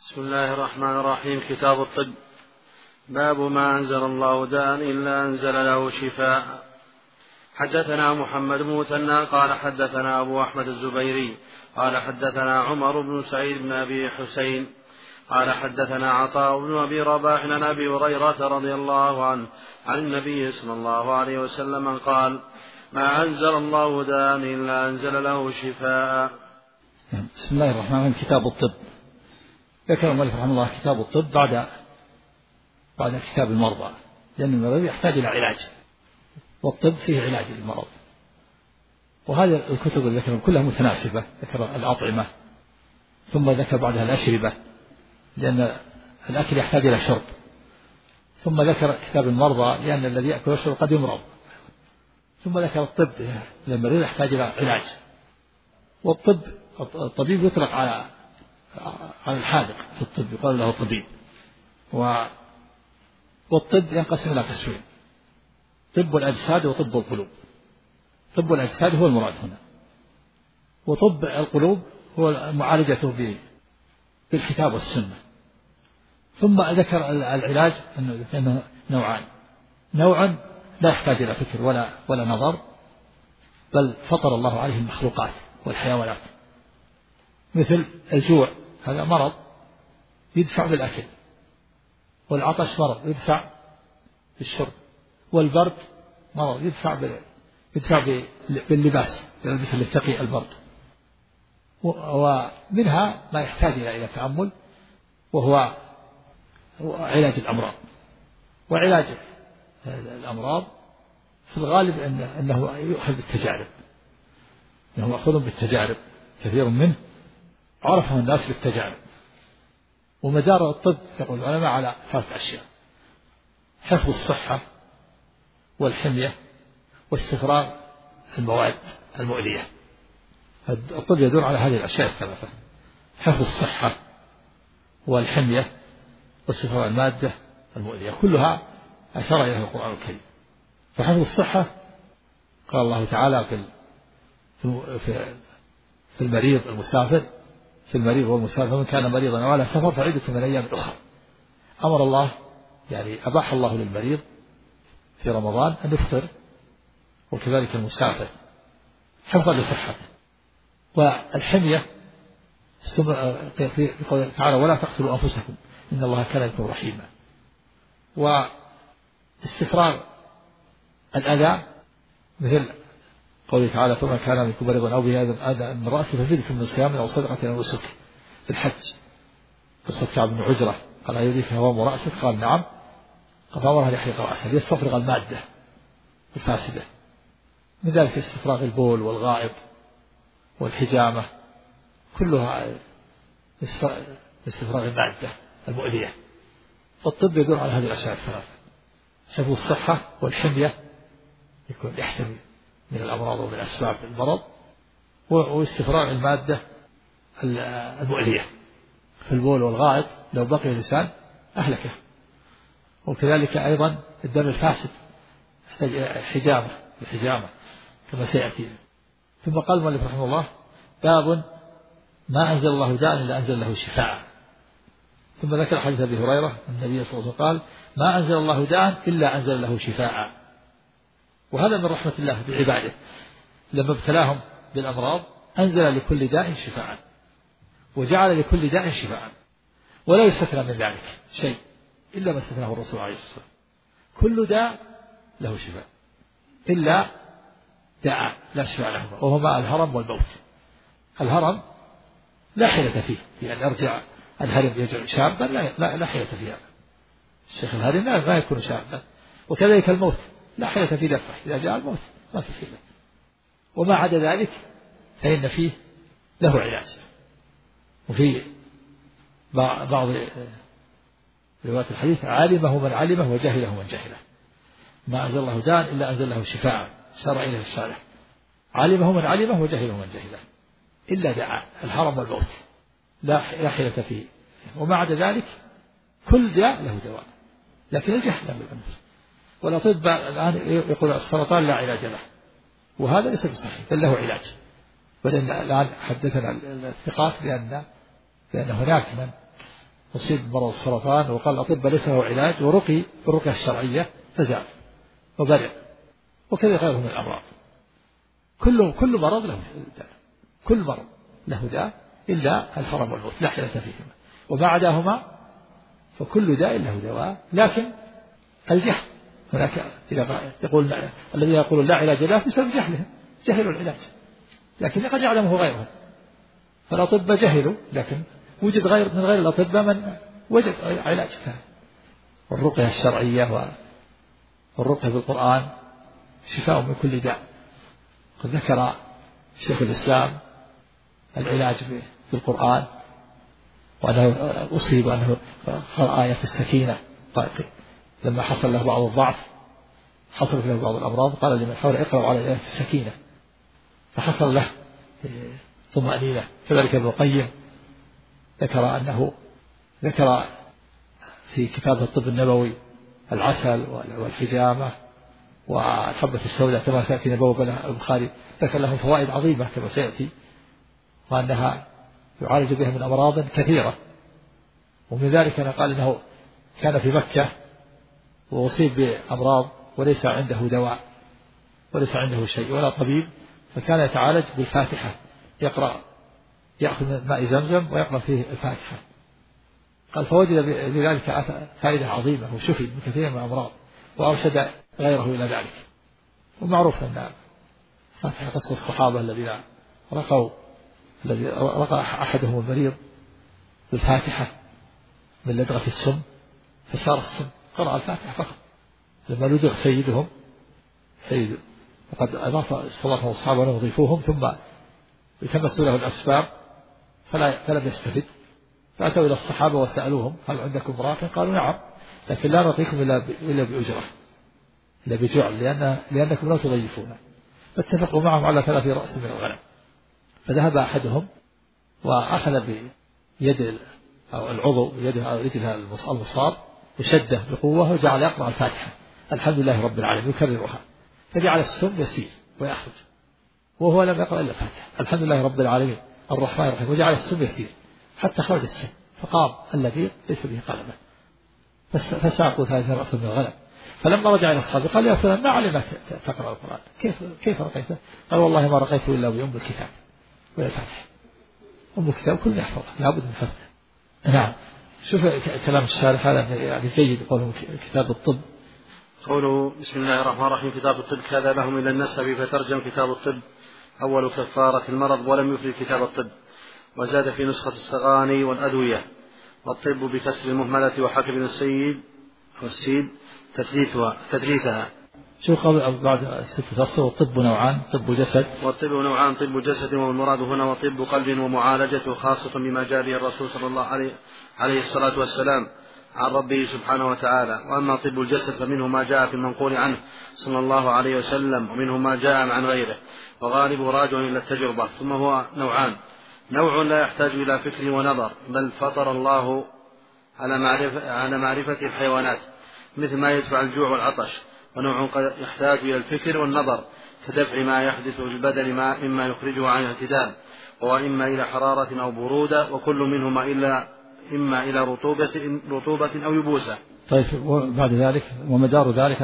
بسم الله الرحمن الرحيم. كتاب الطب. باب ما أنزل الله داء إلا أنزل له شفاء. حدثنا محمد بن مثنى قال حدثنا أبو أحمد الزبيري قال حدثنا عمر بن سعيد بن أبي حسين قال حدثنا عطاء بن أبي رباح عن أبي هريرة رضي الله عنه عن النبي صلى الله عليه وسلم قال: ما أنزل الله داء إلا أنزل له شفاء. بسم الله الرحمن الرحيم. كتاب الطب. ذكر المؤلف رحمه الله كتاب الطب بعد كتاب المرضى، لأن المرض يحتاج إلى علاج، والطب فيه علاج للمرض. وهذه الكتب اللي ذكرها كلها متناسبة. ذكر الأطعمة ثم ذكر بعدها الأشربة، لأن الأكل يحتاج إلى شرب، ثم ذكر كتاب المرضى لأن الذي يأكل ويشرب قد يمرض، ثم ذكر الطب لأن المريض يحتاج إلى علاج. الطبيب يطلق على الحاذق في الطب، يقال له طبيب. والطب ينقسم إلى قسمين: طب الأجساد وطب القلوب. طب الأجساد هو المراد هنا، وطب القلوب هو معالجته بالكتاب والسنة. ثم ذكر العلاج أنه نوع لا يحتاج إلى فكر ولا نظر، بل فطر الله عليه المخلوقات والحيوانات، مثل الجوع هذا مرض يدفع بالأكل، والعطش مرض يدفع بالشرب، والبرد مرض يدفع باللباس يلبس للتقي البرد. ومنها ما يحتاج إلى تأمل، وهو علاج الأمراض. وعلاج الأمراض في الغالب أنه يؤخذ بالتجارب، أنه مأخوذ بالتجارب، كثير منه عرفه الناس بالتجارب. ومدار الطب يقول العلماء على 3 أشياء: حفظ الصحة، والحمية، واستفراغ المواد المؤذية. الطب يدور على هذه الأشياء 3: حفظ الصحة، والحمية، واستفراغ المادة المؤذية، كلها أشار إليها القرآن الكريم. فحفظ الصحة قال الله تعالى في المريض المسافر، في المريض والمسافر: فمن كان مريضا أو على سفر فعدة من أيام أخرى. أمر الله، يعني أباح الله للمريض في رمضان أن يفطر، وكذلك المسافر حفظا لصحته. والحمية في قوله تعالى: ولا تقتلوا أنفسكم إن الله كان بكم رحيما. واستفراغ الأذى، مثل قوله تعالى: فمن كان منكم مريضا أو به أذى من رأسه ففدية من صيام أو صدقة أو نسك. في الحج قصة كعب بن عجرة قال: أيديك هوام رأسك؟ قال: نعم. فأمرها ليحرق رأسه ليستفرغ المادة الفاسدة. من ذلك استفراغ البول والغائط والحجامة، كلها استفراغ المادة المؤذية. فالطب يدور على هذه الأشياء 3: حفظ الصحة، والحمية يكون يحتمي من الأمراض ومن أسباب المرض، واستفراغ المادة المؤذية. في البول والغائط لو بقي اللسان أهلكه. وكذلك أيضا الدم الفاسد يحتاج إلى الحجامة كما سيأتي. ثم قال المؤلف رحمه الله: باب ما أنزل الله داء إلا أنزل له شفاء. ثم ذكر حديث أبي هريرة النبي صلى الله عليه وسلم قال: ما أنزل الله داء إلا أنزل له شفاء. وهذا من رحمة الله بعباده، لما ابتلاهم بالأمراض أنزل لكل داء شفاء، وجعل لكل داء شفاء، ولا يستثنى من ذلك شيء إلا ما استثناه الرسول عليه الصلاة والسلام. كل داء له شفاء إلا داء لا شفاء له، وهما الهرم والموت. الهرم لا حيلة فيه، يعني يرجع الهرم يرجع شابا، لا حيلة فيها. الشيخ الهرم لا يكون شابا. وكذلك الموت لا حيلة في دفعه، إذا جاء الموت ما في حيلة. وما عدا ذلك فإن فيه له علاج. وفي بعض روايات الحديث: علمه من علمه وجهله من جهله. ما أنزل الله داء إلا أنزل له شفاء، شرع إليه الشارع: علمه من علمه وجهله من جهله، إلا داء الهرم والموت لا حيلة فيه. وما عدا ذلك كل داء له دواء، لكن الجهل له الأنف. والأطباء الآن يقول السرطان لا علاج له، وهذا ليس بصحيح، بل له علاج. ولأن الآن حدثنا الثقات بأن هناك من أصيب بمرض السرطان وقال الأطباء ليس له علاج ورقي بالرقية الشرعية فزاد وبرئ، وكذا غيره من الأمراض. كل مرض له داء، كل مرض له داء إلا الهرم والموت لا حيلة فيهما، وما عداهما فكل داء له دواء. لكن الجهل هناك الذين يقولون لا علاج له بسبب جهلهم، جهلوا العلاج، لكن قد يعلمه غيرهم. فالأطباء جهلوا، لكن وجد من غير الأطباء من وجد علاج. والرقية الشرعية والرقية بالقرآن شفاء من كل داء. قد ذكر شيخ الإسلام العلاج بالقرآن، وأنه أصيب أنه قرأ آية السكينة لما حصل له بعض الضعف، حصلت له بعض الأمراض، قال لمن حوله اقرأوا على آية السكينة، فحصل له طمأنينة. كذلك ابن القيم ذكر في كتاب الطب النبوي العسل والحجامة والحبة السوداء كما سيأتي نبوة البخاري، ذكر له فوائد عظيمة كما سيأتي، وأنها يعالج بها من أمراض كثيرة. ومن ذلك أنا قال إنه كان في مكة وأصيب بأمراض وليس عنده دواء وليس عنده شيء ولا طبيب، فكان يتعالج بالفاتحة، يأخذ من ماء زمزم ويقرأ فيه الفاتحة. قال فوجد بذلك فائدة عظيمة وشفي من كثير من الأمراض، وأرشد غيره إلى ذلك. ومعروف أن فاتحة قصة الصحابة الذين رقى أحدهم المريض بالفاتحة من لدغة السم فسار السم، قرأ الفاتحة فقط. لما لدغ سيد وقد استضافهم الصحابة ونضيفوهم ثم التمسوا له الأسباب فلم يستفد، فأتوا إلى الصحابة وسألوهم هل عندكم امرأة؟ قالوا نعم، لكن لا نعطيكم إلا بأجرة، إلا بجعل، لأنكم لا تضيفون. فاتفقوا معهم على 3 رأس من الغنم. فذهب أحدهم وأخذ بيد أو العضو بيده أو رجلها المصاب وشده بقوة وجعل يقرأ الفاتحة الحمد لله رب العالمين يكررها، فجعل السم يسير ويخرج وهو لم يقرأ إلا الفاتحة الحمد لله رب العالمين الرحمن الرحيم، وجعل السم يسير حتى خرج السم، فقام الذي ليس به قلمه فساقوا 3 رأس من الغنم. فلما رجع إلى الصحابة قال يا فلان ما علمت تقرأ القرآن، كيف رقيته؟ قال والله ما رقيته إلا بأم الكتاب ولا الفاتحة. أم الكتاب كل يحفظها لابد من حفظها. نعم. شوف كلام الشارح هذا يعني جيد، قوله كتاب الطب. قوله بسم الله الرحمن الرحيم كتاب الطب كذا لهم إلى النسب فترجم كتاب الطب أول كفارة المرض ولم يفرد كتاب الطب. وزاد في نسخة الصغاني والأدوية والطب بكسر المهملة وحكى بن السيد تثليثها. شو قال بعد 6 أسطر؟ والطب نوعان طب جسد طب جسد، والمراد هنا وطب قلب ومعالجته خاصة بما جاء به الرسول صلى الله عليه الصلاة والسلام عن ربه سبحانه وتعالى. وأما طب الجسد فمنه ما جاء في المنقول عنه صلى الله عليه وسلم ومنه ما جاء عن غيره، وغالبه راجع إلى التجربة. ثم هو نوعان: نوع لا يحتاج إلى فكر ونظر بل فطر الله على معرفة الحيوانات مثل ما يدفع الجوع والعطش، ونوع قد يحتاج إلى الفكر والنظر كدفع ما يحدث في البدن مما يخرجه عن الاعتدال، وإما إلى حرارة أو برودة، وكل منهما إما إلى رطوبة أو يبوسة. طيب وبعد ذلك ومدار ذلك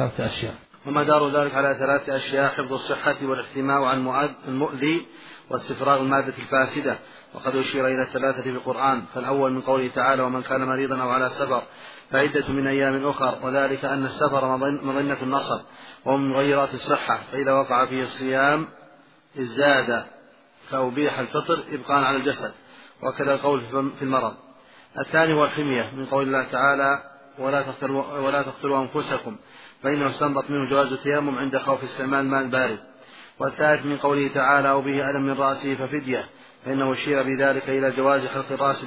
على 3 أشياء: حفظ الصحة والاحتماء عن المؤذي واستفراغ المادة الفاسدة، وقد أشير إلى 3 في القرآن. فالأول من قوله تعالى ومن كان مريضا أو على سفر فعدة من أيام أخر، وذلك أن السفر مظنة النصب ومن مغيرات الصحة، فإذا وقع فيه الصيام ازداد فأبيح الفطر إبقاء على الجسد، وكذا القول في المرض. الثاني هو الحمية من قول الله تعالى ولا تقتلوا أنفسكم فإنه استنبط منه جواز التيمم عند خوف استعمال الماء البارد. والثالث من قوله تعالى أو به ألم من رأسه ففدية، فإنه أشير بذلك إلى جواز حلق الرأس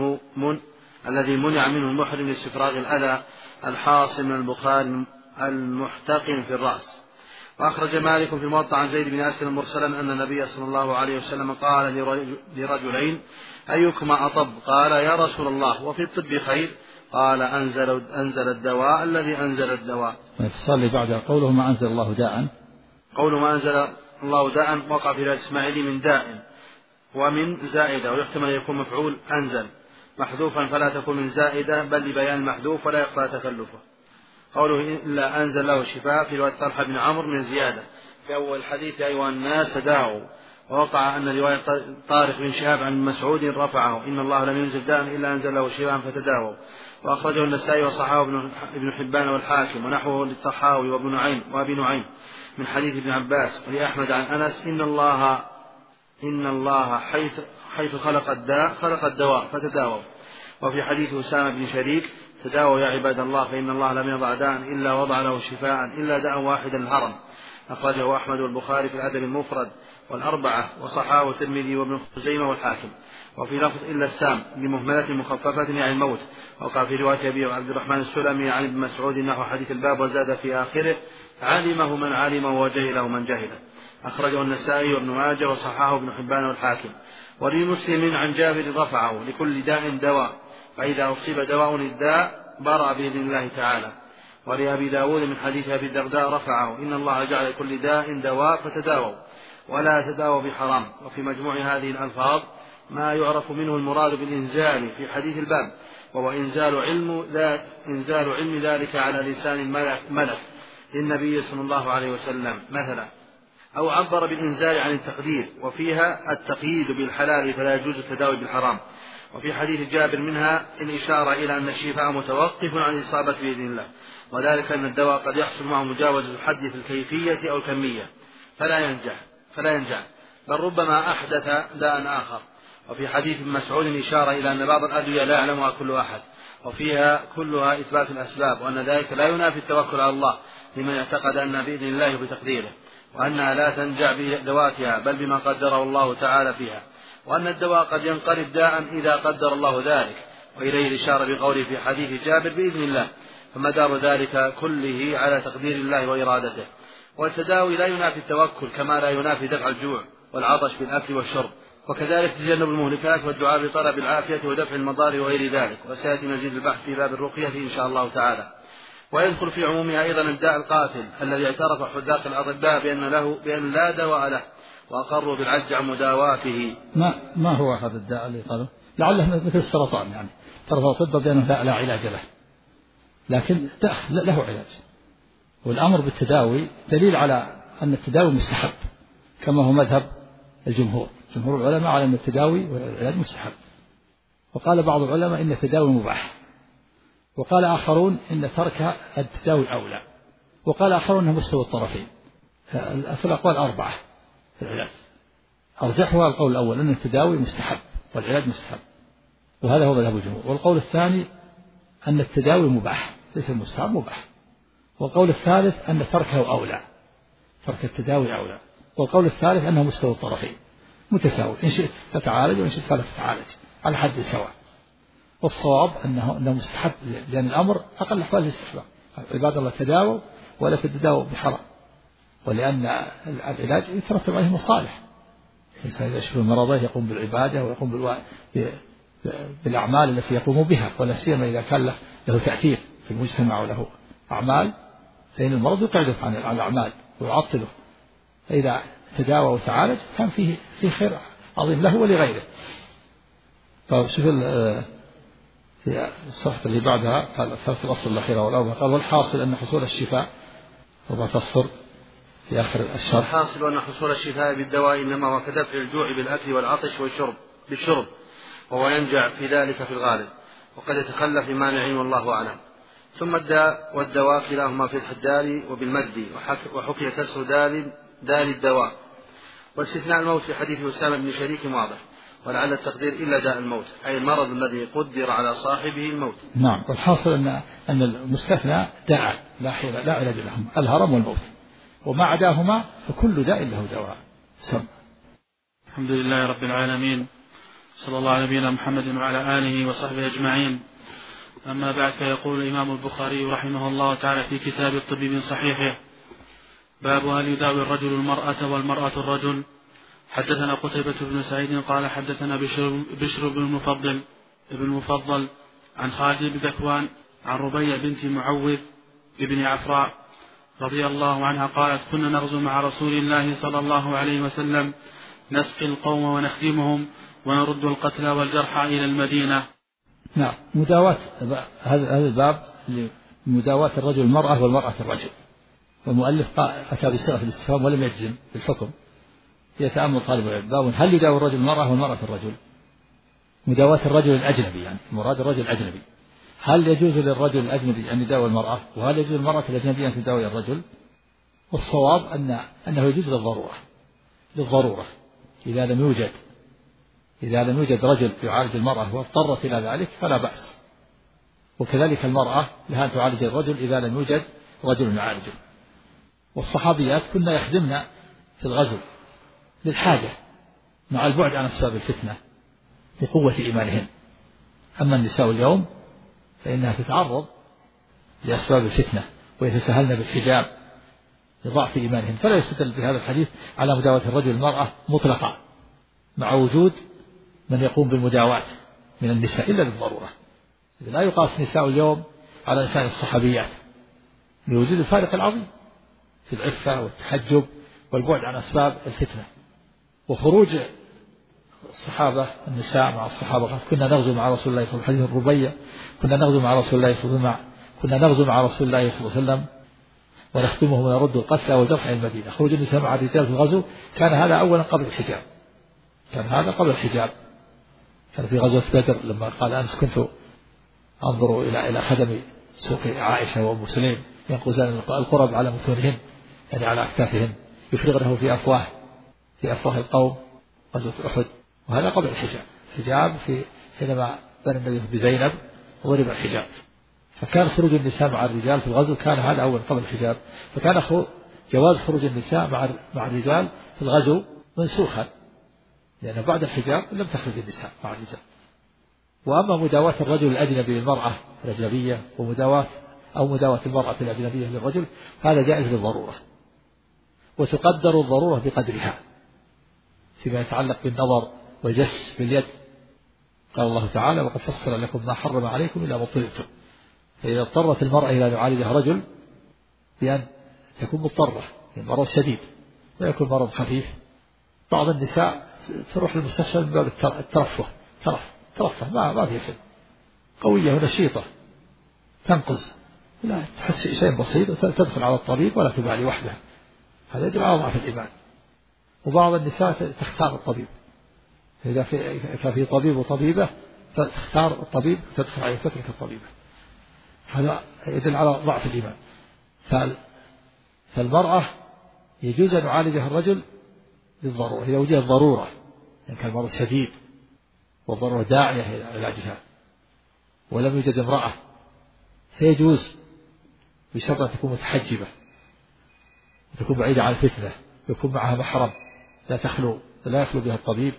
الذي منع منه المحرم لاستفراغ الأذى الحاصل من البخار المحتقن في الرأس. وأخرج مالك في الموطأ عن زيد بن أسلم مرسلا أن النبي صلى الله عليه وسلم قال لرجلين أيكما أطب؟ قال يا رسول الله وفي الطب خير؟ قال أنزل الدواء الذي أنزل الدواء. فصلي بعد قوله ما أنزل الله داء. قوله ما أنزل الله داء وقع في الإسماعيلي من داء ومن زائدة، ويحتمل أن يكون مفعول أنزل، محذوفا فلا تكون من زائدة بل لبيان المحذوف ولا يقطع تكلفه. قوله إلا أنزل له شفاء في رواية طلحة بن عمرو من زيادة في أول الحديث يا أيها الناس تداووا. ووقع أن رواية طارق بن شهاب عن مسعود رفعه إن الله لم ينزل داء إلا أنزل له شفاء فتداووا. وأخرجه النسائي وصححه ابن حبان والحاكم ونحوه للطحاوي وأبي نعيم من حديث ابن عباس ولأحمد عن أنس إن الله حيث خلق الداء خلق الدواء فتداووا. وفي حديث أسامة بن شريك تداووا يا عباد الله فإن الله لم يضع داء إلا وضع له شفاء إلا داء واحدا الهرم. أخرجه أحمد والبخاري في الأدب المفرد والأربعة وصححه الترمذي وابن خزيمة والحاكم. وفي لفظ إلا السام بمهملة مخففة يعني الموت. وقع في رواية أبي عبد الرحمن السلمي عن ابن مسعود نحو حديث الباب وزاد في آخره علمه من علمه وجهله من جهله. أخرجه النسائي وابن ماجه وصححه ابن حبان والحاكم. ولمسلم عن جابر رفعه لكل داء دواء فإذا أصيب دواء الداء برأ بإذن الله تعالى. ولأبي داود من حديث أبي الدرداء رفعه إن الله جعل كل داء دواء فتداووا ولا تداووا بحرام. وفي مجموع هذه الألفاظ ما يعرف منه المراد بالإنزال في حديث الباب وهو إنزال علم ذلك على لسان الملك للنبي صلى الله عليه وسلم مثلا. أو عبر بالإنزال عن التقدير وفيها التقييد بالحلال فلا يجوز التداوي بالحرام. وفي حديث جابر منها الإشارة إلى أن الشفاء متوقف عن الإصابة بإذن الله وذلك أن الدواء قد يحصل معه مجاوزة الحد في الكيفية أو الكمية فلا ينجع بل ربما أحدث داء آخر. وفي حديث ابن مسعود إشارة إلى أن بعض الأدوية لا يعلمها كل أحد وفيها كلها إثبات الأسباب وأن ذلك لا ينافي التوكل على الله لمن اعتقد أن بإذن الله بتقديره وأنها لا تنجع بذواتها بل بما قدره الله تعالى فيها وأن الدواء قد ينقلب داء إذا قدر الله ذلك. وإليه الإشارة بقوله في حديث جابر بإذن الله فمدار ذلك كله على تقدير الله وإرادته. والتداوي لا ينافي التوكل كما لا ينافي دفع الجوع والعطش بالأكل والشرب وكذلك تجنب المهلكات والدعاء بطلب العافية ودفع المضار وغير ذلك. وسيأتي مزيد البحث في باب الرقية إن شاء الله تعالى. ويدخل في عمومها أيضا الداء القاتل الذي اعترف حداث الأطباء بأن لا دواء له وأقروا بالعجز عن مداواته. ما هو هذا الداء اللي قالوا لعله مثل السرطان يعني اعترف الأطباء بأنه لا علاج له لكن له علاج. والأمر بالتداوي دليل على أن التداوي مستحب كما هو مذهب جمهور العلماء على أن التداوي والعلاج مستحب. وقال بعض العلماء إن التداوي مباح وقال آخرون إن ترك التداوي أولى وقال آخرون أنه مستوى الطرفين. في الأقوال 4 في العلاج أرجحها القول الأول أن التداوي مستحب والعلاج مستحب وهذا هو مذهب الجمهور. والقول الثاني أن التداوي مباح ليس المستحب مباح. والقول الثالث أن تركه أولى ترك التداوي أولى. والقول الثالث أنه مستوى الطرفين متساوي إن شئت تتعالج وإن شئت فلا تتعالج على حد سواء. والصواب أنه مستحب لأن الأمر أقل أحوال الاستحباب عباد الله تداووا ولا تتداووا بحرام ولأن العلاج يترتب عليه مصالح. الإنسان إذا يشفي مرضه يقوم بالعبادة ويقوم بالأعمال التي يقوم بها ولا سيما إذا كان له تأثير في المجتمع وله أعمال فإن المرض يقعده عن الأعمال ويعطله. فإذا تداوى وتعالج كان فيه خير عظيم له ولغيره. فشوف في الصفحة اللي بعدها في الأصل الأخيرة والأول قال والحاصل أن حصول الشفاء ربما تصر في آخر الشرح. الحاصل أن حصول الشفاء بالدواء إنما هو كدفع الجوع بالأكل والعطش بالشرب وهو ينجع في ذلك في الغالب وقد يتخلف بمانع والله أعلم. ثم الداء والدواء كلاهما في الدال وبالمد وحكي كسر دال الدواء واستثناء الموت في حديث أسامة بن شريك واضح ولعل التقدير إلا داء الموت أي المرض الذي قدر على صاحبه الموت. نعم. والحاصل أن المستثنى داء لا علاج لهم الهرم والموت وما عداهما فكل داء له دواء. الحمد لله رب العالمين صلى الله على نبينا محمد وعلى آله وصحبه أجمعين. أما بعد فيقول الإمام البخاري رحمه الله تعالى في كتاب الطب من صحيحه باب هل يداوي الرجل المرأة والمرأة الرجل. حدثنا قتيبة بن سعيد قال حدثنا بشر بن المفضل عن خالد بن ذكوان عن ربيع بنت معوذ بن عفراء رضي الله عنها قالت كنا نغزو مع رسول الله صلى الله عليه وسلم نسقي القوم ونخدمهم ونرد القتلى والجرحى إلى المدينة. نعم. مداواة هذا الباب لمداواة الرجل المرأة والمرأة الرجل. والمؤلف أتى بصيغة الاستفهام ولم يجزم بالحكم. يتأمل طالب العلم باب هل يداوي الرجل المرأة والمرأة الرجل. مداواة الرجل الأجنبي يعني مراد الرجل الأجنبي. هل يجوز للرجل الأجنبي أن يداوي المرأة وهل يجوز للمرأة الأجنبية أن تداوي الرجل؟ والصواب أنه يجوز للضرورة إذا لم يوجد رجل يعالج المرأة واضطرت إلى ذلك فلا بأس. وكذلك المرأة لها أن تعالج الرجل إذا لم يوجد رجل يعالجه. والصحابيات كنا يخدمن في الغزو للحاجة مع البعد عن أسباب الفتنة لقوة إيمانهن. أما النساء اليوم فإنها تتعرض لأسباب الفتنة ويتساهلن بالحجاب لضعف إيمانهن. فلا يستدل بهذا الحديث على مداواة الرجل المرأة مطلقا مع وجود من يقوم بالمداواة من النساء إلا للضرورة. لا يقاس نساء اليوم على نساء الصحابيات لوجود الفارق العظيم في العفة والتحجب والبعد عن أسباب الفتنة. وخروج الصحابة النساء مع الصحابة قد كنا نغزو مع رسول الله صلى الله عليه وسلم الربيع كنا نغزو مع رسول الله صلى الله عليه وسلم كنا نغزو مع رسول الله صلى الله عليه وسلم ونختمه ونرد القتلى والجرحى إلى المدينة. خروج النساء مع الرجال في الغزو كان هذا أولا قبل الحجاب. كان في غزوة بدر لما قال أنس كنت أنظر إلى خدم سوق عائشة وأم سليم ينقزان القرب على متونهن يعني على أكتافهن يفرغنه في أفواه القوم. غزوة أحد وهذا قبل الحجاب في حينما بنى النبي بزينب وضرب الحجاب. فكان خروج النساء مع الرجال في الغزو كان هذا أول قبل الحجاب. فكان جواز خروج النساء مع الرجال في الغزو منسوخا لأن بعد الحجاب لم تخرج النساء مع الرجال. وأما مداواة الرجل الأجنبي للمرأة الأجنبية ومداواة المرأة الأجنبية للرجل هذا جائز للضرورة وتقدر الضرورة بقدرها فيما يتعلق بالنظر والجس باليد. قال الله تعالى وقد فصل لكم ما حرم عليكم إلا ما اضطررتم. فإذا اضطرت المرأة إلى أن يعالجها رجل بأن تكون مضطرة مرض شديد ويكون مرض خفيف. بعض النساء تروح للمستشفى من باب ترفه ما فيها شيء قوية ونشيطة تنقذ لا تحس شيء بسيط وتدخل على الطبيب ولا تبالي وحدها. هذا يدل على ضعف الإيمان. وبعض النساء تختار الطبيب إذا كان في طبيب وطبيبة تختار الطبيب وتدخل عليه وتترك الطبيبة. هذا يدل على ضعف الإيمان. فالمرأة يجوز أن يعالجها الرجل للضرورة إذا وجدت ضرورة يعني كان المرض شديد والضرورة داعية إلى علاجها ولم يوجد امرأة فيجوز بشرط أن تكون متحجبة وتكون بعيدة عن الفتنة يكون معها محرم لا يخلو بها الطبيب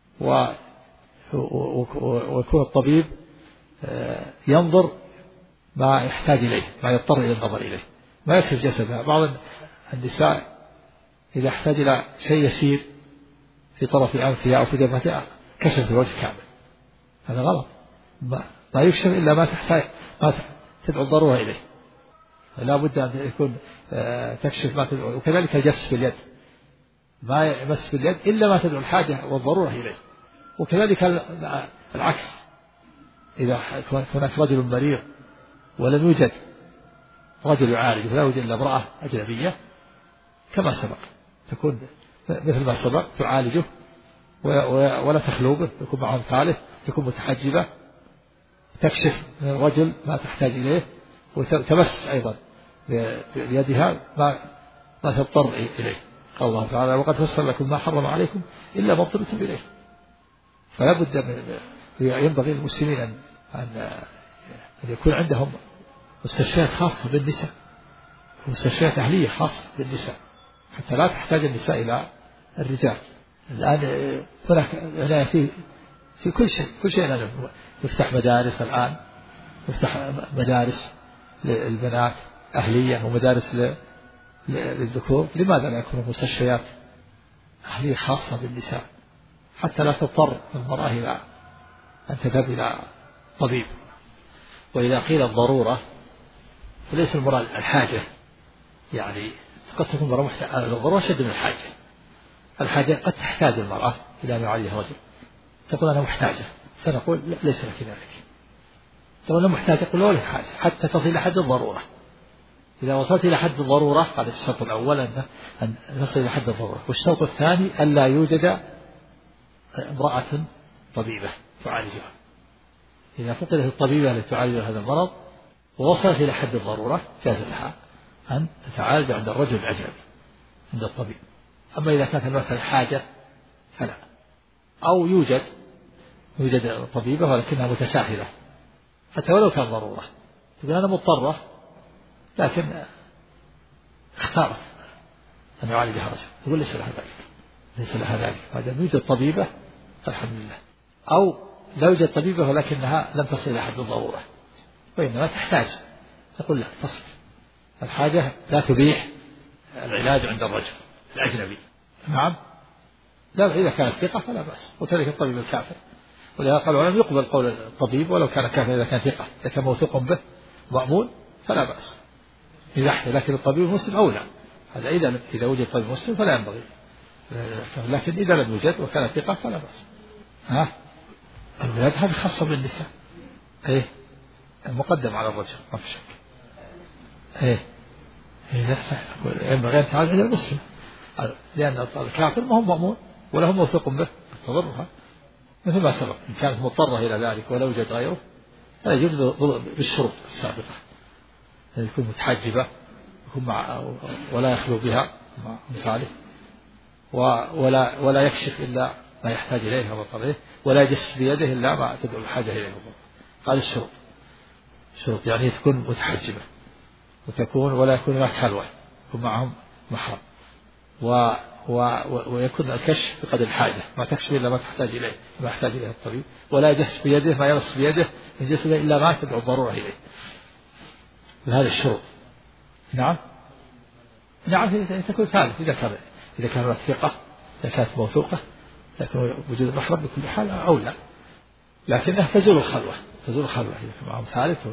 ويكون الطبيب ينظر ما يحتاج إليه ما يضطر إلى النظر إليه ما يكشف جسدها. بعض النساء إذا احتاج إلى شيء يسير في طرف أنفها أو في جبهتها كشف الوجه كامل. هذا غلط. ما يكشف إلا ما تدعو الضرورة إليه. لا بد أن يكون تكشف ما تدعو. وكذلك الجس باليد ما يمس باليد إلا ما تدعو الحاجة والضرورة إليه. وكذلك العكس إذا هناك رجل مريض ولم يوجد رجل يعالج ولا يوجد إلا امرأة أجنبية كما سبق تكون مثل ما سبق تعالجه ولا تخلو به يكون معهم ثالث تكون متحجبة تكشف من الرجل ما تحتاج إليه وتمس أيضا بيدها ما تضطر إليه. قال الله تعالى وقد فصل لكم ما حرم عليكم إلا ما اضطررتم إليه. فلا بد ينبغي للمسلمين أن يكون عندهم مستشفيات خاصة بالنساء مستشفيات أهلية خاصة بالنساء حتى لا تحتاج النساء إلى الرجال. الآن هناك في كل شيء يفتح مدارس الآن يفتح مدارس للبنات أهلية ومدارس للذكور. لماذا لا يكون مستشفيات أهلية خاصة بالنساء حتى لا تضطر المرأة إلى أن تذهب إلى طبيب. وإذا قيل الضرورة فليس المراد الحاجة يعني قد تكون المرأة الضرورة شد من الحاجة قد تحتاج المرأة إلى أن يعالجها رجل تقول أنا محتاجة فنقول ليس لك ذلك لو أنا محتاج يقول له حاجة حتى تصل إلى حد الضرورة. إذا وصلت إلى حد الضرورة هذا الشرط الأول أن تصل إلى حد الضرورة. والشرط الثاني ألا يوجد امرأة طبيبة تعالجها. إذا فقدت الطبيبة التي تعالج هذا المرض ووصلت إلى حد الضرورة جاز لها أن تتعالج عند الرجل الأجنبي عند الطبيب. أما إذا كانت المسألة حاجة فلا. أو يوجد طبيبة ولكنها متساهلة حتى ولو كان ضرورة، تقول أنا مضطرة لكن اختارت أن يعالجها رجل، يقول ليس لها ذلك هذا يوجد طبيبة الحمد لله. أو لا يوجد طبيبة ولكنها لم تصل إلى حد الضرورة وإنما تحتاج، تقول لا تصبر، الحاجة لا تبيح العلاج عند الرجل الأجنبي. نعم لا، إذا كانت ثقة فلا بأس، وكذلك الطبيب الكافر. ولهذا قالوا ولم يقبل قول الطبيب ولو كان كافر إذا كان ثقة، إذا كان موثوق به مأمون فلا بأس إذا احتاج. لكن الطبيب المسلم أولى، هذا إذا وجد طبيب مسلم فلا ينبغي، لكن إذا لم يوجد وكان ثقة فلا بأس. الولاد هذه خاصة بالنساء، المقدم على الرجل ما في شك. ينبغي أن تعالج إلى المسلم، لأن الكافر ما هو مأمون ولا هم موثوق به تضرها، مثل ما سبق. إن كانت مضطرة إلى ذلك ولا يوجد غيره لا يجوز بالشروط السابقة، يكون متحجبة يكون ولا يخلو بها مع مثاله، ولا يكشف إلا ما يحتاج إليه وطلعه، ولا يجس بيده إلا ما تدعو الحاجة إليه. هذه الشروط يعني تكون متحجبة ولا يكون هناك خلوة، يكون معهم محرم، ويكون الكشف بقدر الحاجة، ما تكشف إلا ما تحتاج إليه، ما يحتاج إليه الطبيب، ولا يجس بيده ما يمس بيده يجس إلا ما تدعو الضرورة إليه. هذه الشروط. نعم تكون ثالث إذا كانت ثقة، إذا كانت موثوقة، لكن وجود المحرم بكل حال أولى، لكنها تزول الخلوة إذا كان معهم ثالث،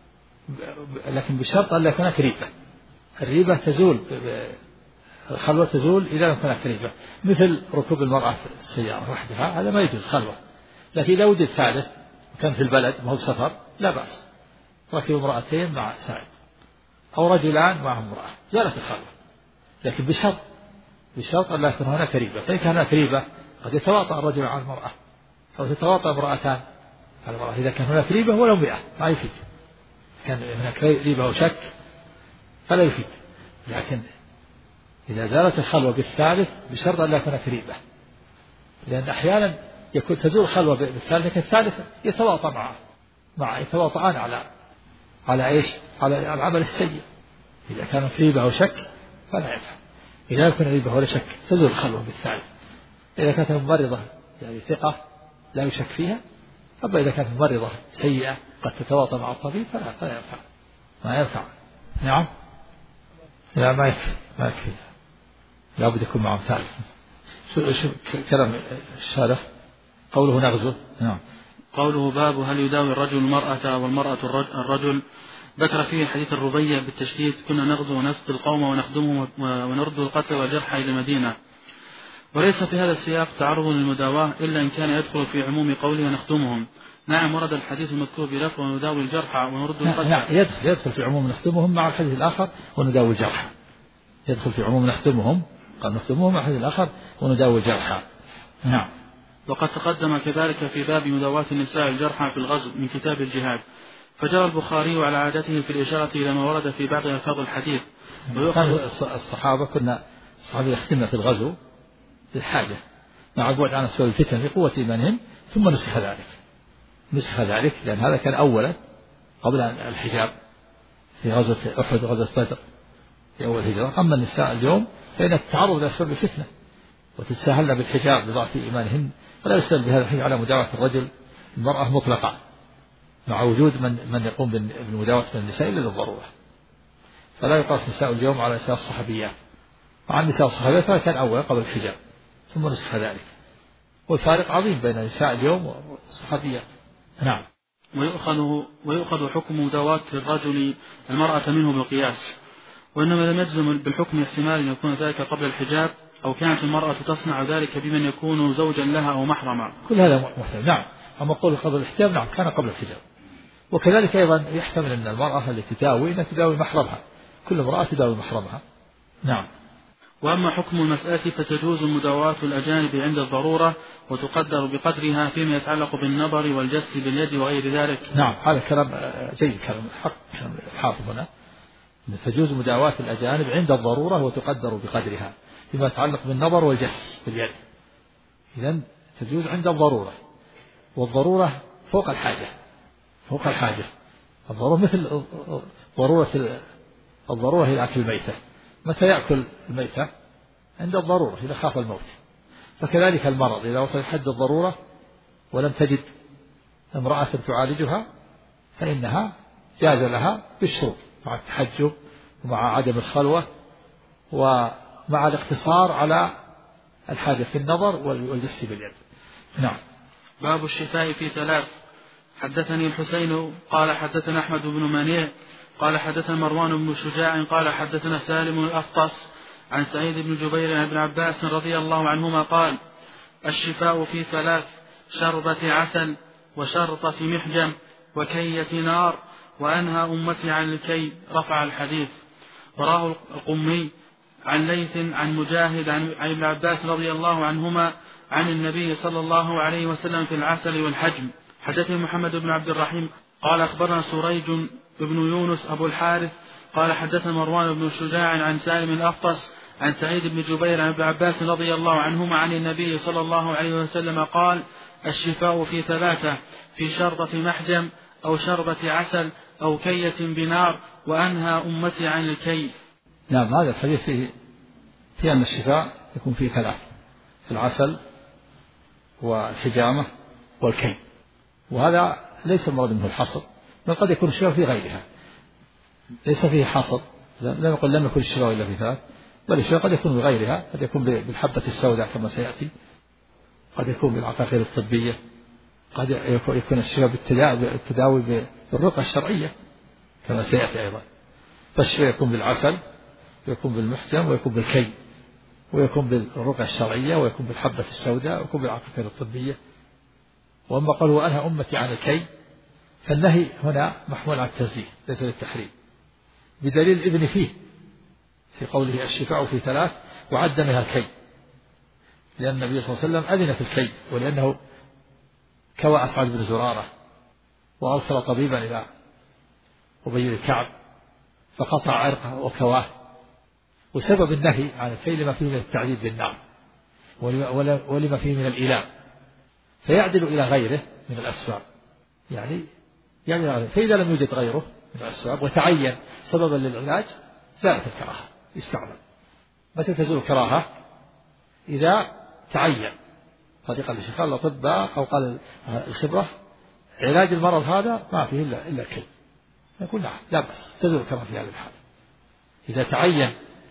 لكن بشرط أن لا يكون هناك ريبة. الريبة تزول، الخلوة تزول إذا لم يكن هناك ريبة، مثل ركوب المرأة في السيارة وحدها، هذا ما يجوز خلوة. لكن إذا وجد ثالث وكان في البلد ما هو سفر لا بأس، ركب امرأتين مع سائق أو رجلان معهم امرأة زالت الخلوة، لكن بشرط أن لا يكون هناك ريبة. فإن كان هناك ريبة قد يتواطأ الرجل على المرأة أو تتواطأ امرأتان على المرأة. إذا كان هناك ريبة ولو 100 ما يفيد، كان هناك ريبة وشك فلا يفيد. لكن إذا زالت الخلوة بالثالث بشرط أن لا يكون هناك ريبة، لأن أحيانا تزول الخلوة بالثالث لكن الثالث يتواطأ معه يتواطئان على إيش؟ على العمل السيء. إذا كانت ريبة أو شك فلا يفعل. إذا كان ريبة ولا شك تزول الخلوة بالثالث. إذا كانت ممرضة يعني ثقة لا يشك فيها، أما إذا كانت ممرضة سيئة قد تتواطأ مع الطبيب فلا ينفع، ما ينفع. نعم لا ما يكفي لا بد يكون معهم ثالث. شو كلام الشارح قوله نغزو. نعم قوله باب هل يداوي الرجل المرأة والمرأة الرجل، ذكر فيه حديث الربيع بالتشديد: كنا نغزو ونسقي القوم ونخدمهم ونرد القتل والجرحى إلى المدينة. وليس في هذا السياق تعرض للمداواة إلا إن كان يدخل في عموم قوله ونخدمهم. نعم ورد الحديث المذكور بلفظ ونداوي الجرحى ونرد القتل. نعم يدخل في عموم نخدمهم مع الحديث الآخر ونداوي الجرحى، يدخل في عموم نخدمهم قال نخدمهم مع الحديث الآخر ونداوي الجرحى. نعم. وقد تقدم كذلك في باب مداواة النساء الجرحى في الغزو من كتاب الجهاد، فجرى البخاري على عادته في الإشارة إلى ما ورد في بعض ألفاظ الحديث. الصحابة يختمن في الغزو للحاجة مع البعد عن أسباب الفتن لقوة إيمانهم، ثم نسخ ذلك لأن هذا كان أولا قبل الحجاب في غزوة أحد وغزوة بدر في أول هجرة. أما النساء اليوم فإن تتعرض لأسباب الفتنة وتتساهلن بالحجاب لضعف إيمانهن، فلا يستدل بهذا الحديث على مداواة الرجل المرأة مطلقة مع وجود من يقوم بالمداواة من النساء إلا للضرورة. فلا يقاس نساء اليوم على نساء الصحابيات، مع النساء الصحابيات فهذا كان أولا قبل الحجاب ثم نسخ ذلك، والفارق عظيم بين نساء اليوم والصحابيات. نعم. ويؤخذ حكم مداواة الرجل المرأة منه بالقياس، وإنما لم يجزم بالحكم احتمال أن يكون ذلك قبل الحجاب أو كانت المرأة تصنع ذلك بمن يكون زوجا لها أو محرما. كل هذا محتمل. نعم. أما قول قبل الحجاب نعم كان قبل الحجاب، وكذلك أيضا يحتمل أن المرأة التي تداوي أن تداوي محرمها، كل امرأة تداوي محرمها. نعم. وأما حكم المسألة فَتَجُوزُ مُدَاواة الأجانب عند الضرورة وتقدر بقدرها فيما يتعلق بالنظر والجس باليد وغير ذلك. نعم، هذا كلام جيد، كلام حق الحافظ هنا. تجوز مداواة الأجانب عند الضرورة وتقدر بقدرها فيما يتعلق بالنظر والجس باليد. إذن تجوز عند الضرورة، والضرورة فوق الحاجة، فوق الحاجة. الضرورة مثل الضرورة هي أكل الميتة، متى يأكل الميتة؟ عند الضرورة إذا خاف الموت. فكذلك المرض إذا وصل حد الضرورة ولم تجد امرأة تعالجها فإنها جاز لها بالشروط، مع التحجب ومع عدم الخلوة ومع الاقتصار على الحاجة في النظر والجس باليد. نعم. باب الشفاء في 3. حدثني الحسين قال حدثنا أحمد بن منيع قال حدثنا مروان بن شجاع قال حدثنا سالم الأفطس عن سعيد بن جبير بن عباس رضي الله عنهما قال: الشفاء في 3: شربة عسل وشرطة محجم وكية نار، وأنهى أمتي عن الكي. رفع الحديث. وراه القمي عن ليث عن مجاهد عن ابن عباس رضي الله عنهما عن النبي صلى الله عليه وسلم في العسل والحجم. حدثني محمد بن عبد الرحيم قال أخبرنا سريج بن يونس أبو الحارث قال حدثنا مروان بن شجاع عن سالم الأفطس عن سعيد بن جبير عن ابن عباس رضي الله عنهما عن النبي صلى الله عليه وسلم قال: الشفاء في 3: في شربة محجم أو شربة عسل أو كية بنار، وأنهى أمتي عن الكي. نعم، هذا الحديث فيه أن الشفاء يكون فيه 3: في العسل والحجامة والكي. وهذا ليس مراد منه الحصر، بل قد يكون الشفاء في غيرها، ليس فيه حصر. لم يقل لم يكن الشفاء إلا في 3، بل الشفاء قد يكون بغيرها، قد يكون بالحبة السوداء كما سيأتي، قد يكون بالعقاقير الطبية، قد يكون الشفاء بالتداوي بالرقى الشرعية كما سيأتي أيضا. فالشفاء يكون بالعسل ويكون بالمحجم ويكون بالكي ويكون بالرقى الشرعية ويكون بالحبة السوداء ويكون بالعقاقير الطبية. وأما قال وأنهى أمتي عن الكي، فالنهي هنا محمول على التنزيه ليس للتحريم، بدليل الإذن فيه في قوله الشفاء في 3 وعد منها الكي، لأن النبي صلى الله عليه وسلم أذن في الكي، ولأنه كوى أسعد بن زرارة وأرسل طبيبا إلى أبي بن كعب فقطع عرقه وكواه. وسبب النهي عن الكي لما فيه من التعذيب بالنار ولما فيه من الإيلام، فيعدل إلى غيره من الأسباب، يعني فإذا لم يوجد غيره من الأسباب وتعين سببا للعلاج زالت الكراهة، يستعمل. متى تزول الكراهة؟ إذا تعين. قد قال الشيخ الأطباء أو قال الخبرة علاج المرض هذا ما فيه إلا الكي، يقول نعم لا بأس تزول الكراهة في هذه الحالة. إذا تعين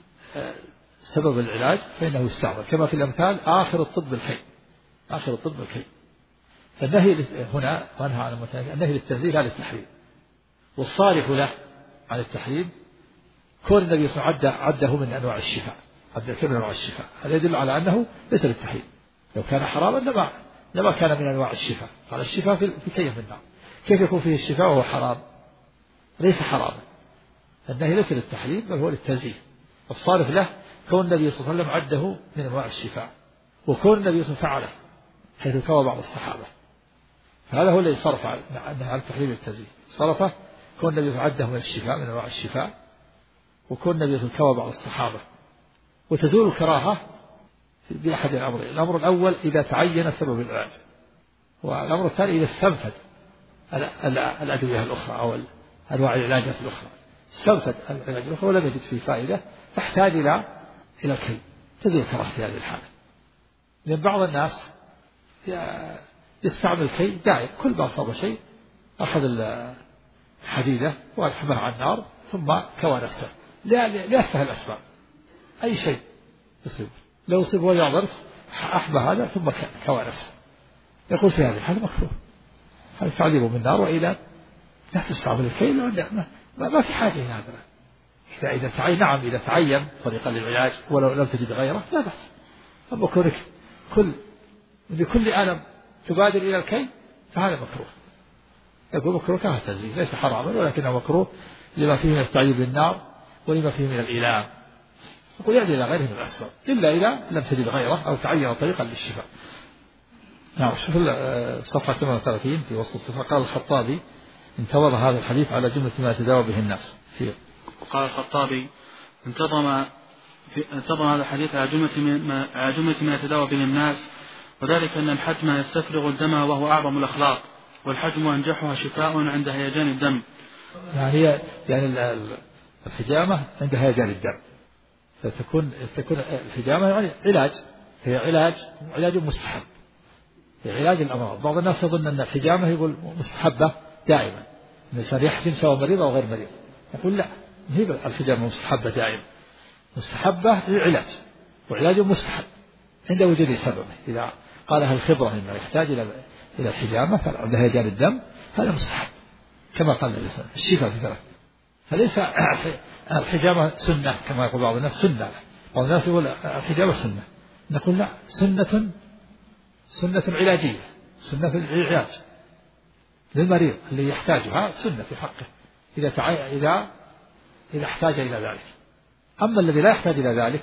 سبب العلاج فإنه يستعمل، كما في الأمثال آخر الطب الكي، آخر الطب الكي. فالنهي هنا وأنهى عن النهي للتنزيه لا للتحريم. والصارف له عن التحريم كون النبي صلى الله عليه وسلم عده من أنواع الشفاء، عد كل أنواع الشفاء، هذا يدل على أنه ليس للتحريم. لو كان حراما لما كان من أنواع الشفاء. قال الشفاء في كيف النار، كيف يكون فيه الشفاء وهو حرام؟ ليس حراما. النهي ليس للتحريم بل هو للتنزيه. الصارف له كون النبي صلى الله عليه وسلم عده من أنواع الشفاء، وكون النبي صلى الله عليه وسلم فعله حيث كوى بعض الصحابة، فهذا هو الذي صرف على التحريم والتنزيه. صرفه كون النبي صلى الله عليه وسلم عده من الشفاء من أنواع الشفاء، وكون النبي صلى الله عليه وسلم كوى بعض الصحابة. وتزول الكراهة بأحد الأمرين: الأمر الأول إذا تعين سبب العلاج، والأمر الثاني إذا استنفد الأدوية الأخرى أو أنواع العلاجات الأخرى، استنفد العلاج الأخرى ولم يجد فيه فائدة فاحتاج إلى الكي، تزول الكراهة في هذه الحالة. لأن بعض الناس يستعمل الكي دائم، كل ما صاب شيء أخذ الحديدة وألحمها على النار ثم كوى نفسه لأسهل الأسباب. أي شيء يصيب، لو يصيب وجع ضرس أحمى هذا ثم كوى نفسه، يقول في هذه الحالة مكروه، هذا تعذيبه بالنار. وإذا لا تستعمل الكي ما في حاجة إلى هذا. إذا تعين نعم، إذا تعين طريقا للعلاج ولو لم تجد غيره لا بأس. أما كونك بكل ألم تبادر إلى الكي فهذا مكروه. يقول مكروه كالتنزيه ليس حراما ولكنه مكروه لما فيه من التعذيب بالنار ولما فيه من الإيلام. يقول يأتي إلى غيره من الأسباب إلا إذا لم تجد غيره أو تعين طريقا للشفاء. نعم. شوف صفحة 38 في وسط الصفحة. قال الخطابي انتظم هذا الحديث على جملة ما يتداوى به الناس. قال الخطابي انتظم هذا الحديث على جملة ما يتداوى به الناس، وذلك أن الحجم يستفرغ الدم وهو أعظم الأخلاق، والحجم أنجحها شفاء عند هيجان الدم. يعني الحجامة عند هيجان الدم، فتكون الحجامة يعني علاج، هي علاج مستحب، هي علاج الأمراض. بعض الناس يظن أن الحجامة يقول مستحبة دائما، الإنسان يحجم سواء مريض أو غير مريض. يقول لا، هي الحجامة مستحبة دائما، مستحبة للعلاج، وعلاج مستحب عند وجود سببه. إذا قالها الخبرة إنه يحتاج إلى الحجامة فعند هيجان الدم هذا مستحب كما قال الإنسان الشفاء في ثلاث. فليس الحجامة سنة كما يقول بعض الناس، سنة. بعض الناس يقول الحجامة سنة، نقول لا، سنة علاجية، سنة في العلاج للمريض اللي يحتاجها، سنة في حقه إذا احتاج إلى ذلك. أما الذي لا يحتاج إلى ذلك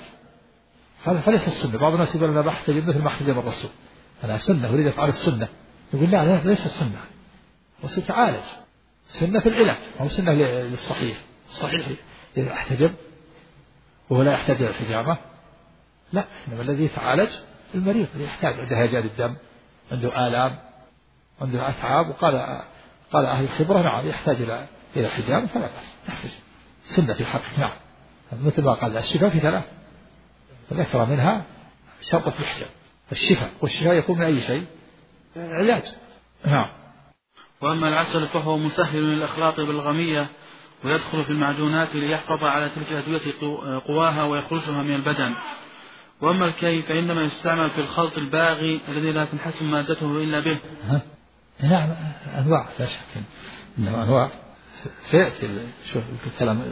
فليس السنة. بعض الناس يقول أنا بحتجم مثل ما احتجم الرسول، أنا سنة أريد أفعل السنة، يقول لا ليس السنة، وستعالج سنة في العلاج أو سنة للصحيح. الصحيح إذا احتجم وهو لا يحتاج إلى الحجامة لا، إنما الذي يتعالج المريض اللي يحتاج، عنده هيجان الدم، عنده آلام، عنده أتعاب، قال أهل الخبرة نعم يحتاج إلى الحجامة فلا بأس، تحتاج سنة في حقه. نعم، مثل ما قال الشفاء في ثلاث، فذكر منها شرط الحجام، الشفاء، والشفاء يكون من أي شيء؟ علاج. نعم. وأما العسل فهو مسهل للإخلاط بالغمية، ويدخل في المعجونات ليحفظ على تلك الأدوية قواها ويخرجها من البدن. وأما الكي فإنما يستعمل في الخلط الباغي الذي لا تنحسم مادته إلا به. نعم، أنواع لا شك، إنما أنواع سيأتي شوف الكلام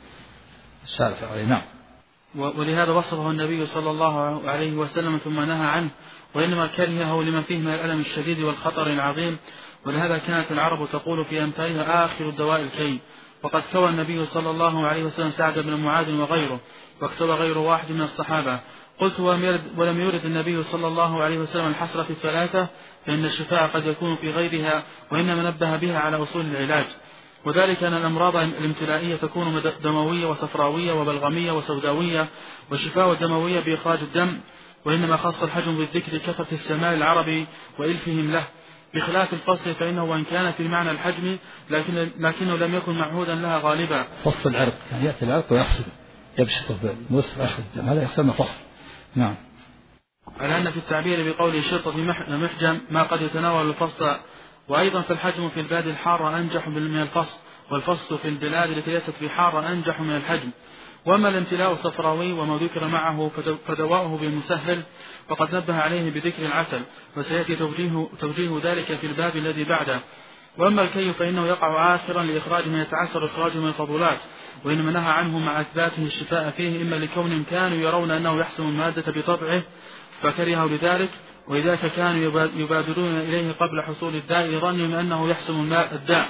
الشارح عليه. نعم. ولهذا وصفه النبي صلى الله عليه وسلم ثم نهى عنه، وإنما كرهه لما فيه من الألم الشديد والخطر العظيم. ولهذا كانت العرب تقول في أمثالها آخر الدواء الكي. وقد كوى النبي صلى الله عليه وسلم سعد بن معاذ وغيره، واكتوى غير واحد من الصحابة. قلت ولم يرد النبي صلى الله عليه وسلم الحصر في الثلاثة، فإن الشفاء قد يكون في غيرها، وإنما نبه بها على أصول العلاج. وذلك أن الأمراض الامتلائية تكون دموية وصفراوية وبلغمية وسوداوية، والشفاء الدموية بإخراج الدم. وإنما خص الحجم بالذكر كثرة السماع العربي وإلفهم له، بخلاف الفصل فإنه وإن كان في معنى الحجم لكنه لم يكن معهودا لها غالبا. فصل العرق يعني يأتي العرق ويحصد يبسط النصف ويأخذ الدم، هذا يحصل فصل. نعم. على أن في التعبير بقول شرطة محجم ما قد يتناول الفصل. وأيضا فالحجم في البلاد الحارة أنجح من الفصل، والفصل في البلاد التي ليست بحارة أنجح من الحجم. وأما الامتلاء الصفراوي وما ذكر معه فدواؤه بالمسهل، وقد نبه عليه بذكر العسل، وسيأتي توجيه ذلك في الباب الذي بعده. وأما الكي فإنه يقع آخرا لإخراج ما يتعسر إخراجه من الفضولات، وإنما نهى عنه مع إثباته الشفاء فيه، إما لكونهم كانوا يرون أنه يحسن المادة بطبعه فكرهوا لذلك، وإذا كانوا يبادرون إليه قبل حصول الداء لظنهم أنه يحسن الداء،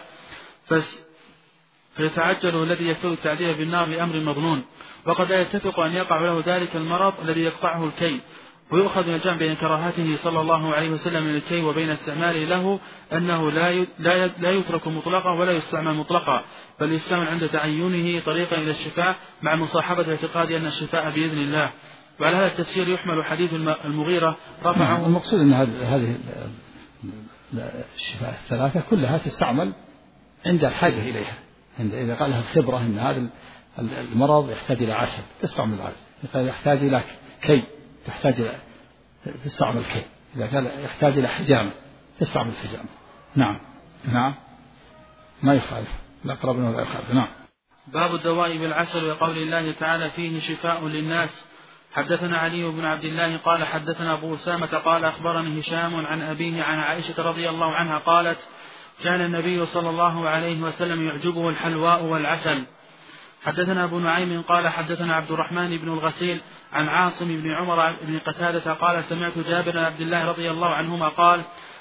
فيتعجل الذي يفتوي التعذيب بالنار لأمر مظنون. وقد لا يتفق أن يقع له ذلك المرض الذي يقطعه الكي. ويؤخذ من الجمع بين كراهته صلى الله عليه وسلم من الكي وبين استعماله له أنه لا يترك مطلقا ولا يستعمل مطلقا، بل يستعمل عند تعينه طريقا إلى الشفاء مع مصاحبة اعتقاد أن الشفاء بإذن الله. وعلى هذا التفسير يحمل حديث المغيرة رفعه. المقصود أن هذه الشفاء الثلاثة كلها تستعمل عند الحاجة إليها، إذا قال لها الخبرة أن هذا المرض يحتاج إلى عسل تستعمل العسل، إذا يحتاج إلى كي تستعمل كي، إذا كان يحتاج إلى حجامة تستعمل الحجامة. نعم. ما يخالف، لا أقرب ولا يخالف. نعم. باب الدواء بالعسل وقول الله تعالى فيه شفاء للناس. حدثنا علي بن عبد الله قال حدثنا أبو أسامة قال أخبرني هشام عن أبيه عن عائشة رضي الله عنها قالت كان النبي صلى الله عليه وسلم يعجبه الحلواء والعسل. حدثنا أبو نعيم قال حدثنا عبد الرحمن بن الغسيل عن عاصم بن عمر بن قتادة قال سمعت جابر بن عبد الله رضي الله عنهما قال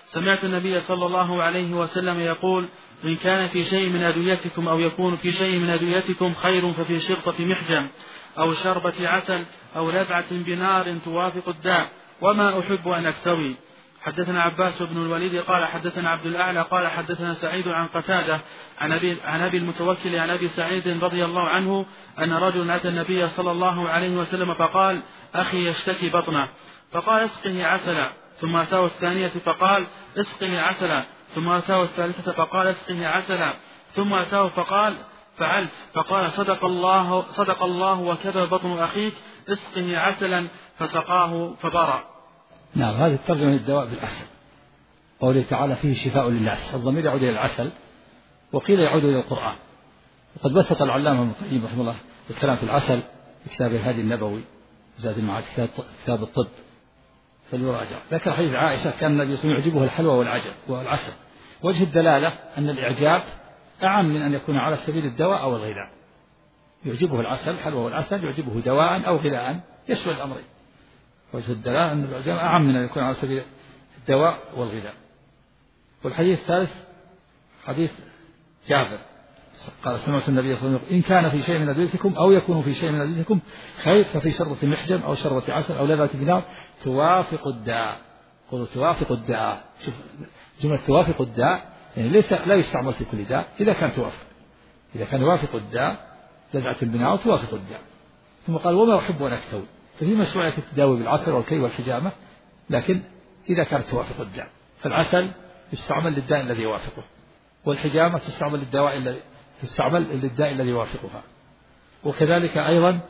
سمعت النبي صلى الله عليه وسلم يقول: إن كان في شيء من أدويتكم أو يكون في شيء من أدويتكم خير ففي شرطة محجم أو شربة عسل أو لذعة بنار توافق الداء، وما أحب أن أكتوي. حدثنا عباس بن الوليد قال حدثنا عبد الأعلى قال حدثنا سعيد عن قتادة عن أبي المتوكل عن أبي سعيد رضي الله عنه أن رجلا أتى النبي صلى الله عليه وسلم فقال: أخي يشتكي بطنه، فقال: اسقه عسلا. ثم أتاه الثانية فقال: اسقه عسلا. ثم أتاه الثالثة فقال: اسقه عسلا. ثم أتاه فقال: فعلت. فقال: صدق الله وكذب بطن أخيك، اسقه عسلا. فسقاه فبرأ. نعم، هذه الترجمة للدواء بالعسل. قوله تعالى: فيه شفاء للناس، الضمير يعود إلى العسل، وقيل يعود إلى القرآن. وقد بسط العلامة ابن القيم رحمه الله الكلام في العسل في كتاب الهادي النبوي زاد المعاد كتاب الطب فليراجع. ذكر حديث عائشة كان النبي صلى الله عليه وسلم يعجبه الحلوى والعسل. وجه الدلالة أن الإعجاب أعم من أن يكون على سبيل الدواء أو الغذاء. يعجبه العسل، الحلوى والعسل يعجبه دواء أو غذاء، يشمل الأمرين. وجه الدلالة أن الإعجاب أعم من أن يكون على سبيل الدواء والغذاء. والحديث الثالث حديث جابر قال: سمعت النبي صلى الله عليه وسلم: إن كان في شيء من أدويتكم أو يكون في شيء من أدويتكم خير ففي شربة محجم أو شربة عسل أو لذعة بنار توافق الداء. قولوا توافق الداء. شوف جملة توافق الداء، يعني لا يستعمل في كل داء إذا كان توافق. إذا كان يوافق الداء لذعة البنار توافق الداء. ثم قال: وما أحب أن أكتوي. ففي مشروعية التداوي بالعسل والكي والحجامة، لكن إذا كانت توافق الداء. فالعسل يستعمل للداء الذي يوافقه، والحجامة تستعمل للداء الذي يوافقها. وكذلك أيضا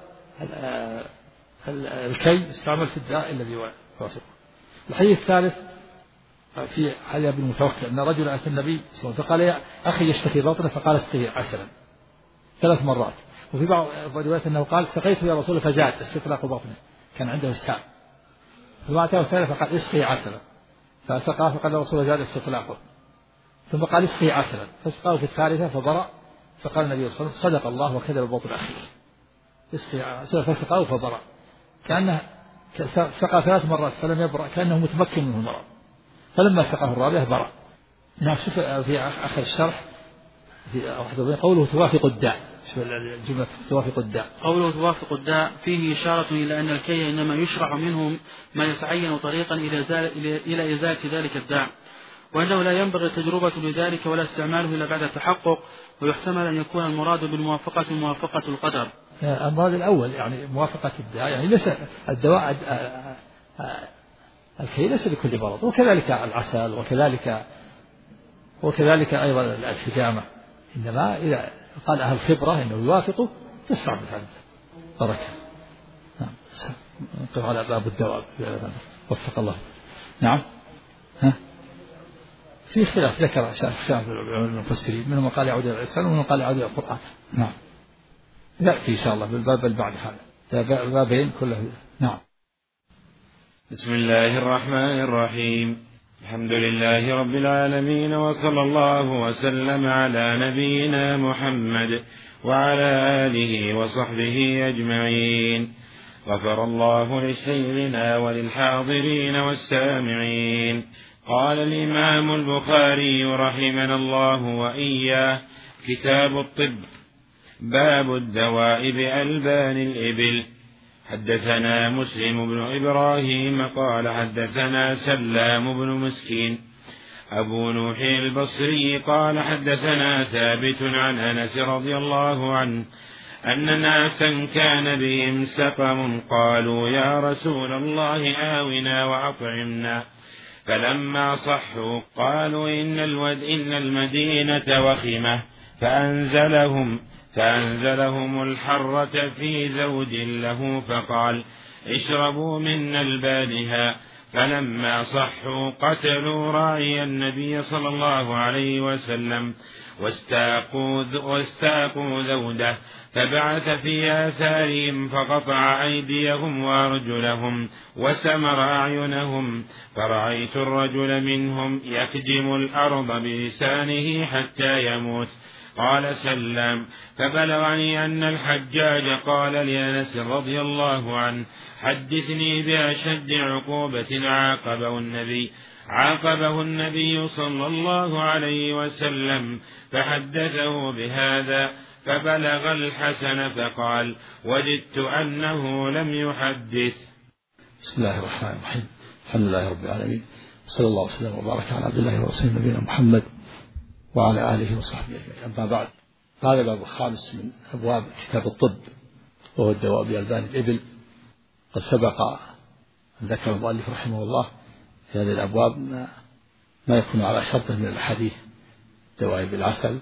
الكي يستعمل في الداء الذي يوافقه. الحديث الثالث في حديث ابن المتوكل أن رجل أتى النبي صلى الله عليه وسلم فقال: يا أخي يشتكي بطنه، فقال: اسقه عسلا 3 مرات. وفي بعض الروايات أنه قال: سقيته يا رسول الله، فزاد استطلاق بطنه، كان عنده اسهال. فما أتاه الثالث فقال: اسقه عسلا، فسقاه فقال الرسول: زاد استطلاقه. ثم قال: اسقه عسلا، فسقاه في الثالثة فبرأ. فقال النبي صلى الله عليه وسلم: صدق الله وكذب بطن أخيه. اسقه عسلا فسقاه فبرأ، كأنه سقى 3 مرات فلم يبرأ، كأنه متمكن منه المرض. فلما سقاه الرابعة برأ. نعم. شوف في آخر الشرح في قوله توافق الداء. الجملة توافق الداء. قوله توافق الداء فيه إشارة إلى أن الكي إنما يشرع منه ما يتعين طريقا إلى إزالة ذلك الداء، وأنه لا ينبغي التجربة لذلك ولا استعماله إلا بعد التحقق. ويحتمل أن يكون المراد بالموافقة موافقة القدر. المراد الأول يعني موافقة الداء، يعني ليس الدواء الكي ليس لكل مرض، وكذلك العسل وكذلك أيضا الحجامة، إنما إذا قال أهل الخبرة إنه يوافقه تستعمل هذا. بركة. نعم. نقف على باب الدواء. وفق الله. نعم. في خلاف ذكر خلاف المفسرين، منهم قال يعود إلى العسل ومنهم قال يعود إلى القرآن. نعم. يأتي إن شاء الله بالباب بعد هذا بابين كله. نعم. بسم الله الرحمن الرحيم. الحمد لله رب العالمين، وصلى الله وسلم على نبينا محمد وعلى آله وصحبه أجمعين. غفر الله لشيخنا وللحاضرين والسامعين. قال الإمام البخاري رحمنا الله وإياه: كتاب الطب، باب الدواء بألبان الإبل. حدثنا مسلم بن إبراهيم قال حدثنا سلام بن مسكين أبو نوح البصري قال حدثنا ثابت عن أنس رضي الله عنه أن ناسا كان بهم سقم قالوا: يا رسول الله آونا وأطعمنا. فلما صحوا قالوا: إن المدينة وخمة. فأنزلهم الحرة في زوج له فقال: اشربوا من ألبانها. فلما صحوا قتلوا راعي النبي صلى الله عليه وسلم واستاقوا ذوده، فبعث في آثارهم فقطع أيديهم وأرجلهم وسمر أعينهم. فرأيت الرجل منهم يكجم الأرض بلسانه حتى يموت. قال سلام: فبلغني أن الحجاج قال لأنس رضي الله عنه: حدثني بأشد عقوبة عاقبه النبي صلى الله عليه وسلم، فحدثه بهذا، فبلغ الحسن فقال: وددت أنه لم يحدث. بسم الله الرحمن الرحيم. الحمد لله رب العالمين، صلى الله وسلم وبارك على عبد الله ورسوله نبينا محمد وعلى آله وصحبه أجمعين. أما بعد، هذا الباب الخامس من أبواب كتاب الطب، وهو الدواء بألبان الإبل. قد سبق أن ذكر المؤلف رحمه الله في هذه الأبواب ما يكون على شرطه من الأحاديث: دواء بالعسل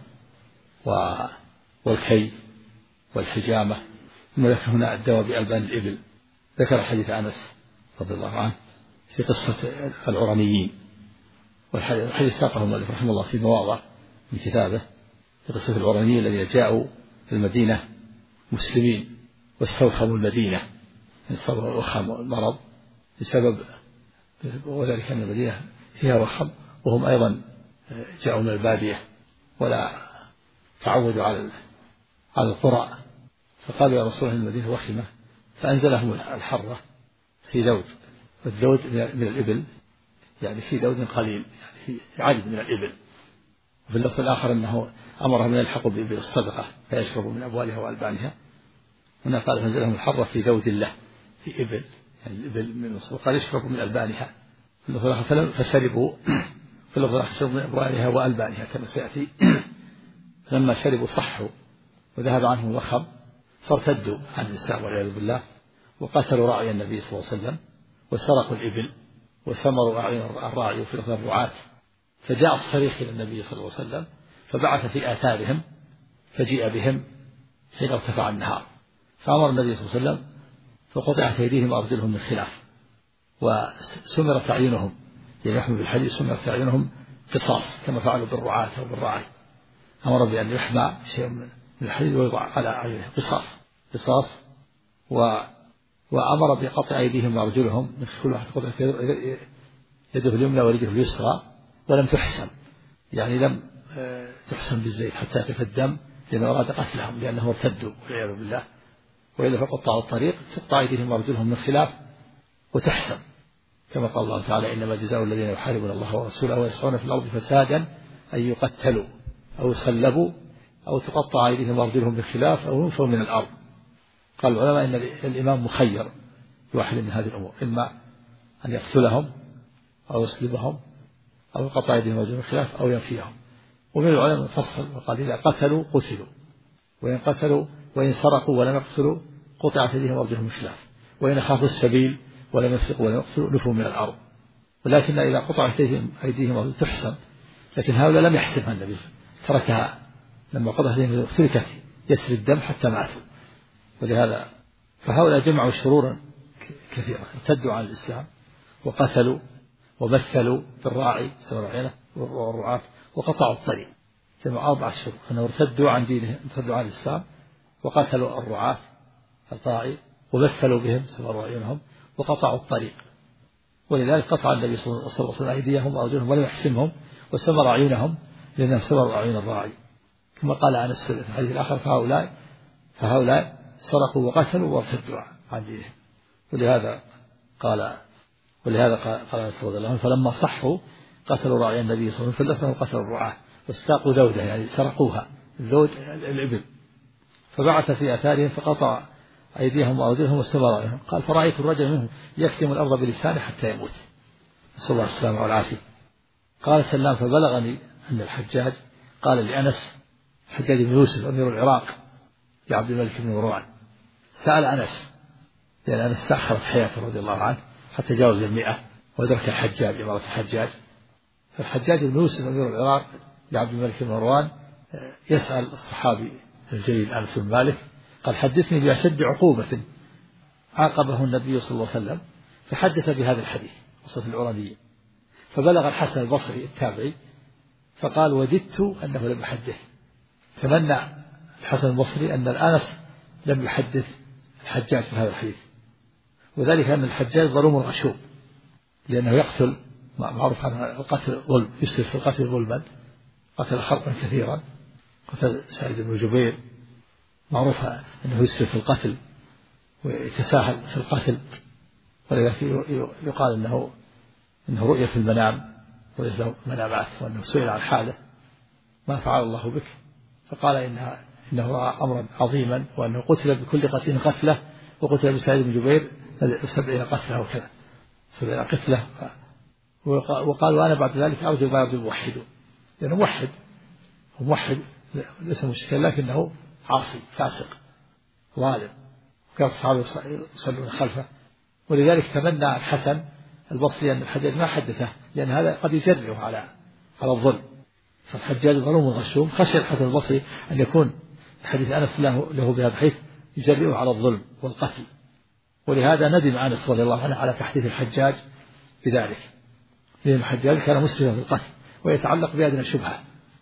والكي والحجامة. ثم ذكر هنا الدواء بألبان الإبل. ذكر حديث أنس رضي الله عنه في قصة العرنيين، والحديث ساقه المؤلف رحمه الله في مواضع من كتابه في قصة العرنيين الذين جاءوا في المدينة مسلمين واستوخموا المدينة، وخم المرض بسبب، وذلك أن المدينة فيها وخم، وهم أيضا جاءوا من البادية ولا تعودوا على القرى، فقالوا: يا رسول الله المدينة وخمة، فأنزلهم الحرة في ذود، والذود من الإبل، يعني في ذود قليل، يعني في عدد من الإبل. وفي اللفظ الآخر أنه أمرهم أن يلحقوا بالصدقة فيشربوا من أبوالها وألبانها. هنا قال: فأنزلهم الحرة في ذود الله، في إبل، يعني الإبل من الصدقة، قال: يشربوا من ألبانها. في اللفظ الآخر فشربوا، في اللفظ الآخر شربوا من أبوالها وألبانها كما سيأتي. لما شربوا صحوا وذهب عنهم الوخم، فارتدوا عن الإسلام والعياذ بالله، وقتلوا راعي النبي صلى الله عليه وسلم، وسرقوا الإبل، وسمروا أعين الراعي وفي الرعاة. فجاء الصريخ إلى النبي صلى الله عليه وسلم، فبعث في آثارهم، فجيء بهم حين ارتفع النهار، فأمر النبي صلى الله عليه وسلم، فقطعت أيديهم وأرجلهم من خلاف، وسمرت أعينهم، يعني يحمل بالحديث سمرت أعينهم قصاص كما فعلوا بالرعاة أو بالراعي. أمر بأن يحمى شيء من الحديد ويضع على أعينهم قصاص، وأمر بقطع أيديهم وأرجلهم من كل واحد قطع يده اليمنى ورجله اليسرى، ولم تحسن، يعني لم تحسن بالزيت حتى يقف الدم، لأنه أراد قتلهم لأنهم ارتدوا والعياذ بالله. وإلا فقطعوا الطريق، تقطع أيديهم وأرجلهم من خلاف وتحسن، كما قال الله تعالى: إنما جزاء الذين يحاربون الله ورسوله ويسعون في الأرض فسادا أن يقتلوا أو يصلبوا أو تقطع أيديهم وأرجلهم من خلاف أو ينفوا من الأرض. قال العلماء إن الإمام مخير بواحد من هذه الأمور: إما أن يقتلهم أو يصلبهم أو يقطع أيديهم وأرجلهم من خلاف أو ينفيهم. ومن العلماء فصل وقال: إذا قتلوا قتلوا، وإن قتلوا وإن سرقوا ولم يقتلوا قطعت أيديهم وأرجلهم من خلاف، وإن خافوا السبيل ولم يسرقوا ولم يقتلوا نفوا من الأرض. ولكن إذا قطعت أيديهم وأرجلهم تحسن، لكن هؤلاء لم يحسبها النبي، تركها لما قطعت أيديهم تركت يسري الدم حتى ماتوا. ولهذا فهؤلاء جمعوا شرورا كثيرة، ارتدوا عن الإسلام وقتلوا ومثلوا بالراعي سواء والرعاة، وقطعوا الطريق. جمعوا 4 شرور: أنهم ارتدوا عن دينهم، ارتدوا عن الإسلام، وقتلوا الرعاة الراعي، ومثلوا بهم سواء عيونهم، وقطعوا الطريق. ولذلك قطع النبي صلى الله عليه وسلم أيديهم وأرجلهم ولم يحسمهم، وسمر أعينهم لأنهم سمروا أعين الراعي، كما قال أنس في الحديث الآخر: فهؤلاء سرقوا وقتلوا وارتدوا عن دينهم. ولهذا قال أنس رضي الله عنه: فلما صحوا قتلوا راعي النبي صلى الله عليه وسلم وقتلوا الرعاة، واستاقوا ذوده، يعني سرقوها، الذود الإبل. فبعث في آثارهم فقطع أيديهم وأرجلهم واستمر عليهم. قال: فرأيت الرجل منهم يكتم الأرض بلسانه حتى يموت، نسأل الله السلامة والعافية. قال سلام: فبلغني أن الحجاج قال لأنس، الحجاج بن يوسف أمير العراق لعبد الملك بن مروان، سأل أنس، لأن أنس استأخرت حياته رضي الله عنه حتى جاوز 100 ودرك الحجاج إمارة الحجاج. فالحجاج بن يوسف أمير العراق لعبد الملك بن مروان يسأل الصحابي الجليل أنس بن مالك، قال: حدثني بأشد عقوبة عاقبه النبي صلى الله عليه وسلم، فحدث بهذا الحديث قصة العرنيين. فبلغ الحسن البصري التابعي فقال: وددت أنه لم يحدث. تمنى الحسن البصري أن الأنس لم يحدث الحجاج في هذا الحديث، وذلك أن الحجاج ظلوم غشوم، لأنه يقتل، معروف عنه القتل ظلم، يسرف في القتل ظلما، قتل خلقا كثيرا، قتل سعيد بن جبير معروف أنه يسرف في القتل ويتساهل في القتل، ولذلك يقال إنه رؤية في المنام، رؤية له منامات، وأنه سئل عن حاله ما فعل الله بك، فقال إنه رأى أمرا عظيما، وأنه قتل بكل قتيل قتله، وقتل بسعيد بن جبير 70 قتله وكذا 70 قتله. وقال وأنا بعد ذلك أرجو ما يرجو الموحدون، لأنه موحد، هو موحد ليس مشكلة، لكنه عاصي فاسق ظالم، كان الصحابة يصلون خلفه. ولذلك تمنى الحسن البصري أن الحجاج ما حدثه، لأن هذا قد يجرئه على الظلم، فالحجاج ظلوم غشوم، خشي الحسن البصري أن يكون حديث أنس له بهذا بحيث يجرئه على الظلم والقتل، ولهذا ندم أنس رضي الله عنه على تحديث الحجاج بذلك، لأن الحجاج كان مسلما في القتل ويتعلق بهذه الشبهة.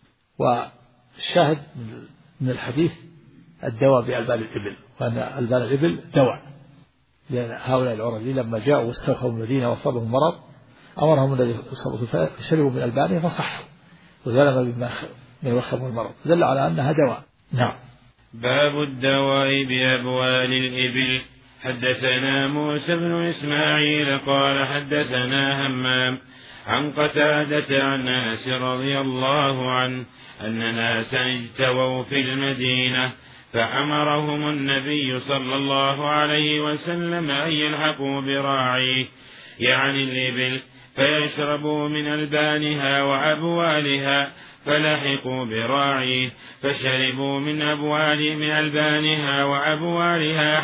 والشاهد من الحديث الدواء بألبان الإبل، وأن ألبان الإبل دواء، لأن هؤلاء العربي لما جاءوا واستوخوا المدينة وصابهم مرض أمرهم الذي صبوا فشربوا من ألبانه فصحوا وزلم بما يوخموا المرض، دل على أنها دواء. نعم. باب الدواء بأبوال الإبل. حدثنا موسى بن إسماعيل قال حدثنا همام عن قتادة عن أنس رضي الله عنه أن ناسا اجتووا في المدينة فأمرهم النبي صلى الله عليه وسلم أن يلحقوا براعيه يعني الإبل فيشربوا من ألبانها وأبوالها، فلحقوا براعيه فشربوا من ألبانها وأبوالها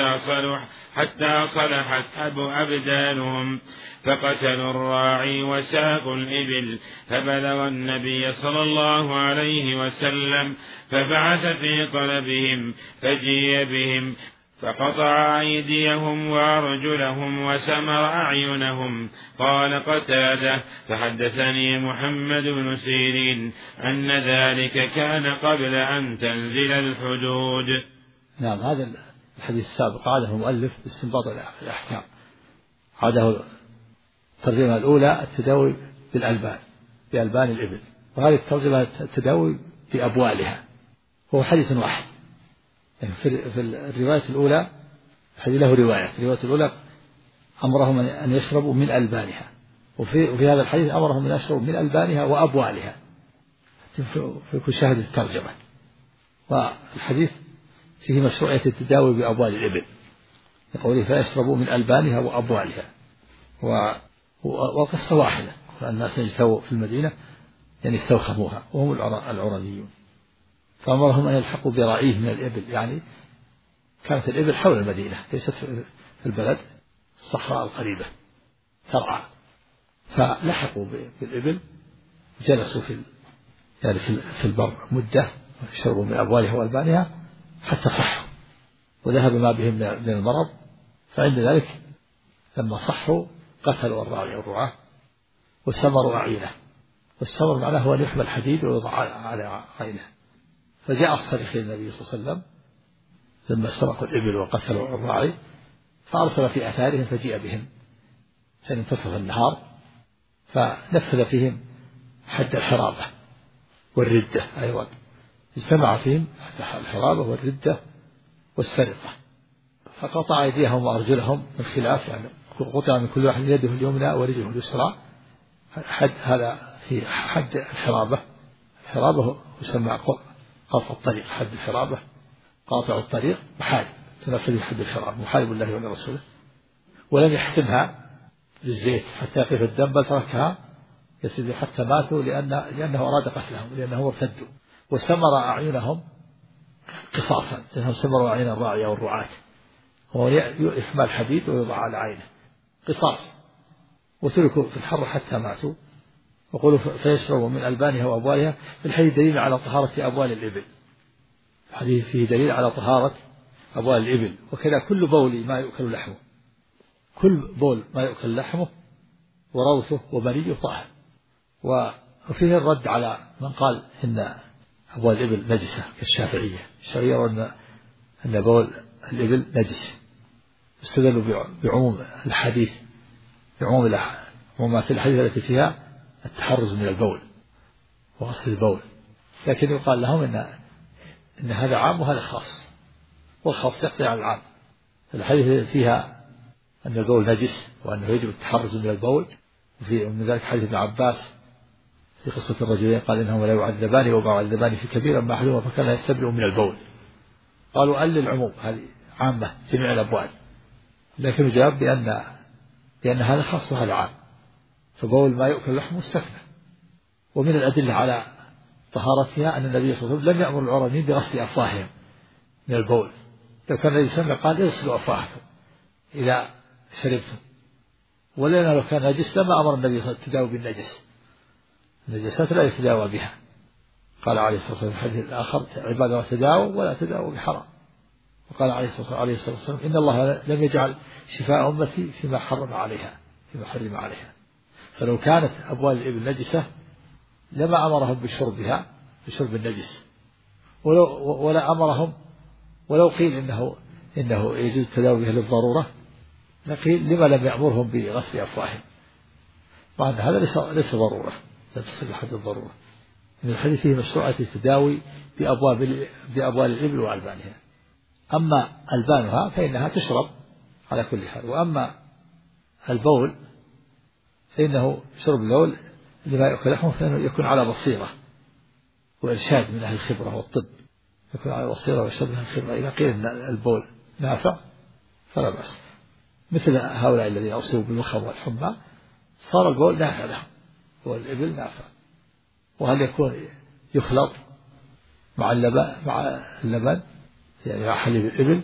حتى صلحت أبدانهم، فقتلوا الراعي وساقوا الإبل، فبلغ النبي صلى الله عليه وسلم فبعث في طلبهم فجيء بهم فقطع أيديهم وأرجلهم وسمر أعينهم. قال قتادة فحدثني محمد بن سيرين أن ذلك كان قبل أن تنزل الحدود. نعم. هذا الحديث السابق عاده المؤلف باستنباط الأحكام، عاده الترجمة الأولى التداوي بألبان الإبل، وهذه الترجمة التداوي بأبوالها، وهو حديث واحد. يعني في الرواية الأولى هذه له رواية، في الرواية الأولى أمرهم أن يشربوا من ألبانها، وفي هذا الحديث أمرهم أن يشربوا من ألبانها وأبوالها في شاهد الترجمة. والحديث فيه مشروعية التداوي بأبوال الإبل، يقول فيشربوا من ألبانها وأبوالها، وقصة واحدة، فالناس يجتووا في المدينة يعني استوخموها وهم العربيون، فأمرهم أن يلحقوا براعيه من الإبل، يعني كانت الإبل حول المدينة ليست في البلد الصحراء القريبة ترعى، فلحقوا بالإبل جلسوا في البر مدة وشربوا من أبوالها وألبانها حتى صحوا وذهب ما بهم من المرض، فعند ذلك لما صحوا قتلوا الراعي والرعاة وسمروا أعينه، والسمر معناه هو أن يحمل حديد ويوضع على عينه، فجاء الصريخ للنبي صلى الله عليه وسلم لما سرقوا الإبل وقتلوا الراعي، فأرسل في أثارهم فجيء بهم حين انتصف النهار، فنفذ فيهم حد الحرابة والردة أيضا، اجتمع فيهم حد الحرابة والردة والسرقة، فقطع أيديهم وأرجلهم من خلاف، يعني قطع من كل واحد يده اليمنى ورجله اليسرى، هذا في حد الحرابة. الحرابة يسمى قاطع الطريق، حد الحرابة قاطع الطريق محارب تنفذ حد الحرابة، محارب الله ولرسوله، ولم يحسمها بالزيت حتى يقف الدم، بل تركها يسير حتى ماتوا لأنه أراد قتلهم، لأنه ارتدوا. وسمر أعينهم قصاصا، لأنهم سمروا أعين الراعي والرعاة، وهو يحمل حديد ويوضع على عينه قصاص، وتركوا في الحر حتى ماتوا. وقولوا فيشربوا من ألبانها وأبوالها، في الحديث دليل على طهارة أبوال الإبل، الحديث فيه دليل على طهارة أبوال الإبل، وكذا كل بول ما يؤكل لحمه، كل بول ما يؤكل لحمه وروثه ومريه طاهر. وفيه الرد على من قال إن أبوال الإبل نجسة كالشافعية، الشافعية يرون أن بول الإبل نجس، استدلوا بعموم الحديث، بعموم ما في الحديث التي فيها التحرز من البول وغسل البول، لكن يقال لهم إن هذا عام وهذا خاص، والخاص يقضي على العام. الحديث فيها أن البول نجس وأنه يجب التحرز من البول، وفي من ذلك حديث ابن عباس في قصة الرجلين قال إنهما لا يعذبان وما يعذبان في كبير أما أحدهما فكان يستبرئ من البول. قالوا قال للعموم هذه عامة جميع الأبوال، لكن جاب بأن هذا خاص وهذا عام، فبول ما يؤكل لحمه استثنى. ومن الأدلة على طهارتها أن النبي صلى الله عليه وسلم لم يأمر العرانيين بغسل أفواههم من البول، لو كان النبي صلى الله عليه وسلم قال اغسلوا أفواهكم إذا شربتم، ولأن لو كان نجس لما أمر النبي صلى الله عليه وسلم التداوي بالنجس، النجاسات لا يتداوى بها. قال عليه الصلاة والسلام في الحديث الآخر عباد الله تداووا ولا تداووا بحرام. وقال عليه الصلاة والسلام إن الله لم يجعل شفاء أمتي فيما حرم عليها. فلو كانت أبوال الإبل نجسة لما أمرهم بشرب النجس، ولا أمرهم، ولو قيل إنه يجوز التداوي بها للضرورة لقيل لما لم يأمرهم بغسل أفواههم، مع أن هذا ليس ضرورة، لا تصل حد الضرورة. من الحديث فيه مشروعية التداوي بأبوال الإبل وألبانها، أما ألبانها فإنها تشرب على كل حال، وأما البول فإنه شرب البول لما يأكل لحمه فإنه يكون على بصيرة وإرشاد من أهل الخبرة والطب، يكون على بصيرة وإرشاد من أهل الخبرة. إذا قيل أن البول نافع فلا بأس، مثل هؤلاء الذين أصيبوا بالوخم والحمى صار البول نافع لهم والإبل نافع. وهل يكون يخلط مع اللبن يعني مع حليب الإبل؟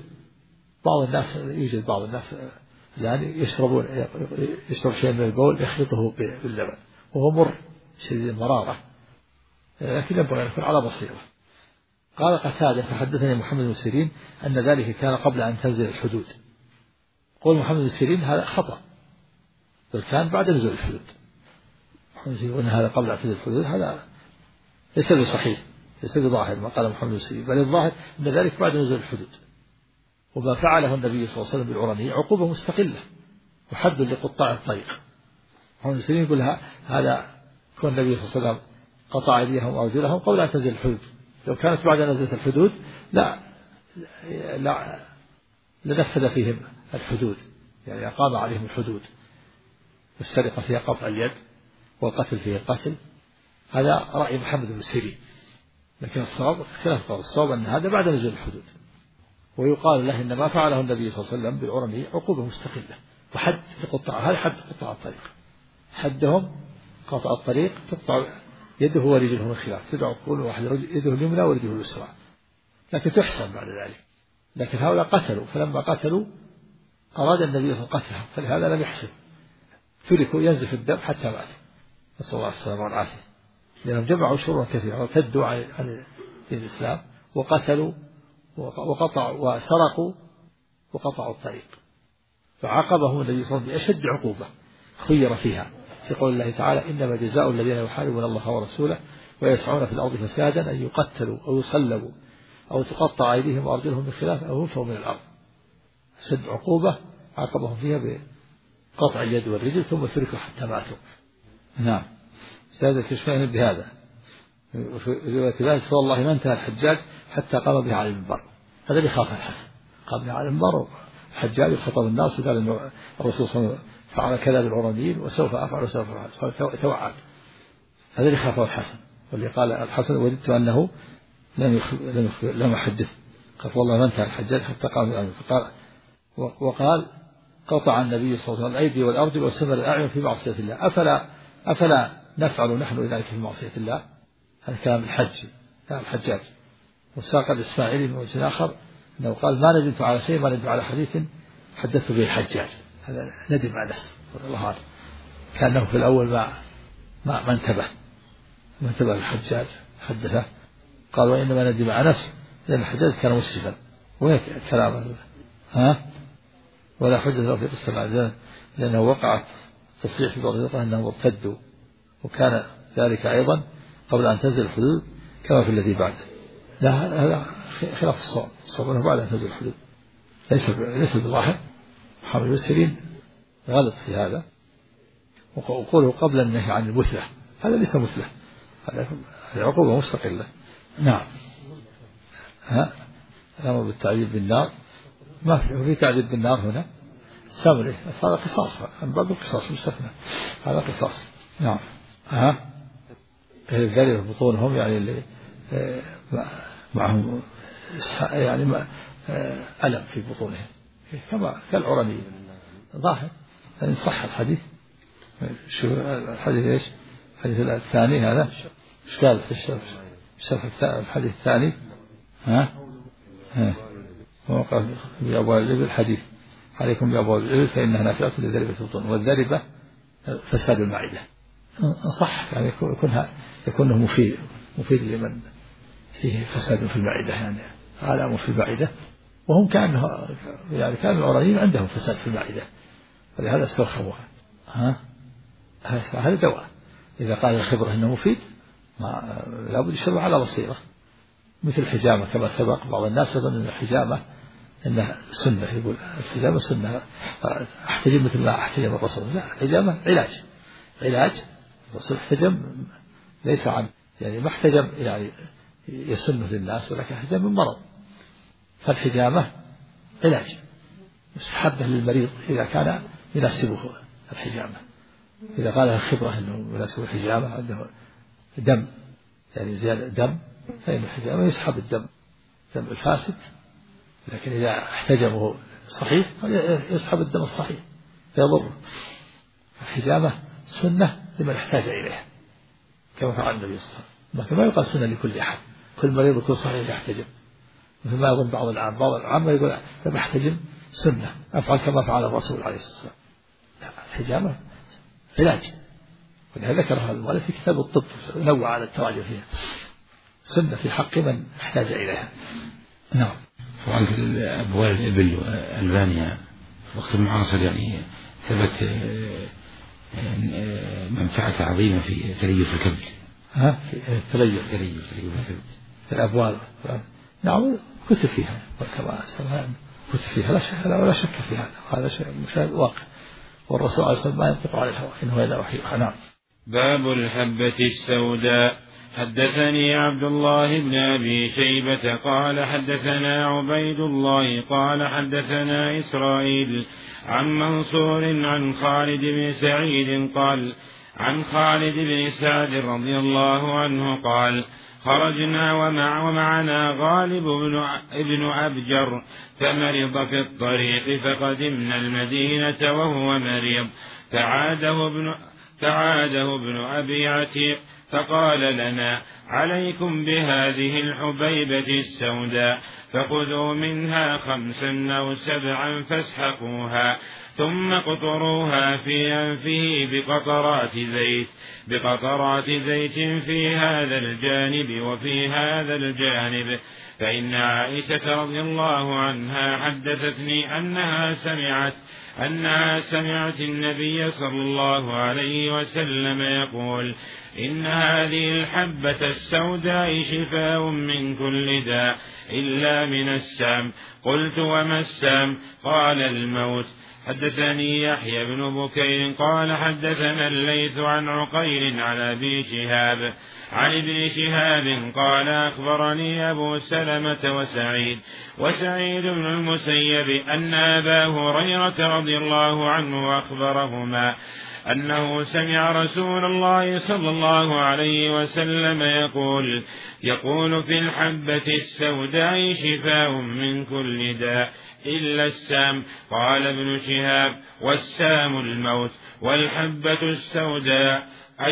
يوجد بعض الناس يعني يشرب شيء من البول يخلطه باللبن وهو مر شديد المرارة، لكن ينبغي أن يكون على بصيرة. قال قتادة فحدثني محمد بن سيرين أن ذلك كان قبل أن تنزل الحدود. قول محمد بن سيرين هذا خطأ، بل كان بعد نزول الحدود. محمد بن سيرين هذا قبل أن تنزل الحدود هذا ليس بصحيح، ليس بظاهر ما قال محمد بن سيرين، بل الظاهر أن ذلك بعد نزول الحدود. وما فعله النبي صلى الله عليه وسلم بالعرانية عقوبة مستقلة وحد لقطاع الطريق. محمد بن سيرين يقول هذا كون النبي صلى الله عليه وسلم قطع أيديهم وأرجلهم قبل أن تنزل الحدود، لو كانت بعد نزلة الحدود لنفذ فيهم الحدود، يعني أقام عليهم الحدود، والسرقة فيها قطع اليد والقتل فيه قتل. هذا رأي محمد بن سيرين، لكن الصواب خلاف الصواب أن هذا بعد نزول الحدود. ويقال له إن ما فعله النبي صلى الله عليه وسلم بالعرني عقوبة مستقلة وحد لقطاع، هذا حد قطاع الطريق، حدهم قطع الطريق تقطع يده ورجله من خلاف، تدعو كل واحد يده اليمنى ورجله اليسرى، لكن تحسن بعد ذلك. لكن هؤلاء قتلوا، فلما قتلوا أراد النبي صلى الله عليه وسلم قتلهم، فلهذا لم يحسن، تركوا ينزف الدم حتى ماتوا، نسأل الله السلامة والعافية، لأنهم جمعوا شرورا كثيرا وارتدوا عن الإسلام وقتلوا وقطعوا وسرقوا وقطعوا الطريق. فعاقبهم النبي صلى الله عليه وسلم بأشد عقوبة خير فيها في قول الله تعالى إنما جزاء الذين يحاربون الله ورسوله ويسعون في الأرض فسادا أن يقتلوا أو يصلبوا أو تقطع أيديهم وأرجلهم من خلاف أو ينفوا من الأرض. أشد عقوبة عاقبهم فيها بقطع اليد والرجل ثم تركوا حتى ماتوا. نعم. هذا كشفين بهذا في رواية ذلك والله ما انتهى الحجاج حتى قام به على المنبر. هذا اللي خاف الحسن، قام به على المنبر الحجاج يخطب الناس وقال إنه الرسول صلى الله عليه وسلم فعل كذا بالعرانيين وسوف أفعل وسوف أفعل، توعد. هذا اللي خافه الحسن، واللي قال الحسن وددت أنه لم يحدث، قال والله ما انتهى الحجاج حتى قام به على المنبر. وقال قطع النبي صلى الله عليه وسلم الأيدي والأرجل وسمر الأعين في معصية الله، أفلا نفعل نحن ذلك في معصية الله؟ هذا كلام الحجاج. وساق الإسماعيلي من وجه آخر أنه قال ما ندمت على شيء، ما ندمت على حديث حدثت به الحجاج. هذا ندم على نفسه الله أعلم، كأنه في الأول ما انتبه الحجاج حدثه، قال وإنما ندم على نفسه لأن الحجاج كان مسرفا. وين كلامه؟ ولا حجة له في قصة العزان لأنه وقعت تصريح في بعض الروايات أنهم ارتدوا، وكان ذلك أيضا قبل أن تنزل الحدود كما في الذي بعده. لا هذا خلاف الصواب، الصواب أنه بعد أن تنزل الحدود ليس بالظاهر. محمد بن سيرين غلط في هذا، وقوله قبل النهي عن المثلة هذا ليس مثلة، هذا عقوبة مستقلة. نعم. الأمر بالتعذيب بالنار ما في تعذيب بالنار هنا سامري، هذا قصاص من باب القصاص مستثنى، هذا قصاص. نعم. الذي في بطونهم يعني اللي معهم يعني ألم في بطونهم كما كالعرنيين ظاهر إن صح الحديث. شو الحديث إيش؟ الحديث الثاني هذا إيش قال في الشرح الحديث الثاني؟ وقال بأبواب الإبل الحديث عليكم بأبواب الإبل فإنها نافعة للذربة في البطون، والذربة فساد المعدة. صح يعني يكون مفيد لمن فيه فساد في المعدة، يعني آلام في المعدة، وهم كان العرانيين عندهم فساد في المعدة فلهذا استرخوها. هذا دواء. إذا قال الخبرة إنه مفيد لا بد يشرب على بصيرة، مثل الحجامة كما سبق. بعض الناس يظن أن الحجامة إنها سنة، يقول الحجامة سنة أحتجم مثل ما أحتجم الرسول. لا، الحجامة علاج. الرسول احتجم ليس عن يعني ما احتجم يعني يسنه للناس، ولكن احتجم من مرض. فالحجامة علاج مستحبة للمريض إذا كان يناسبه الحجامة. إذا قال الخبرة أنه يناسب الحجامة عنده دم يعني زيادة دم، فإن الحجامة يسحب الدم الفاسد، لكن إذا احتجمه صحيح يسحب الدم الصحيح فيضر. الحجامة سنة لمن احتاج إليها كما فعل النبي صلى الله عليه وسلم، لكن ما يقال سنة لكل أحد. كل مريض يكون صحيح يحتجم، مثل ما يظن بعض العامة يقول لما احتجم سنة أفعل كما فعل الرسول عليه الصلاة والسلام. لا، الحجامة علاج، ولهذا ذكرها المؤلف في كتاب الطب نوع على التراجع فيها، سنة في حق من احتاج إليها. نعم. طبعا في أبوال الإبل وألبانيا في الوقت المعاصر يعني ثبت منفعة عظيمة في تليف الكبد. في تليف الكبد في الأبوال. نعم كتب فيها كما سمعنا، كتب فيها لا شك فيها، هذا شيء مشاهد واقع، والرسول عليه الصلاة والسلام ما ينطق على الهوى إنه إلا وحي. نعم. باب الحبة السوداء. حدثني عبد الله بن أبي شيبة قال حدثنا عبيد الله قال حدثنا إسرائيل عن منصور عن خالد بن سعيد قال عن خالد بن سعد رضي الله عنه قال خرجنا ومعنا غالب ابن أبجر فمرض في الطريق فقدمنا المدينة وهو مريض فعاده ابن أبي عتيق فقال لنا عليكم بهذه الحبيبة السوداء فخذوا منها 5 أو 7 فاسحقوها ثم قطروها في أنفه بقطرات زيت في هذا الجانب وفي هذا الجانب. فإن عائشة رضي الله عنها حدثتني أنها سمعت النبي صلى الله عليه وسلم يقول إن هذه الحبة السوداء شفاء من كل داء إلا من السام. قلت وما السام؟ قال الموت. حدثني يحيى بن بكير قال حدثنا الليث عن عقيل عن ابن شهاب قال أخبرني أبو سلمة وسعيد بن المسيب أن أبا هريرة رضي الله عنه أخبرهما أنه سمع رسول الله صلى الله عليه وسلم يقول في الحبة السوداء شفاء من كل داء إلا السام. قال ابن شهاب والسام الموت والحبة السوداء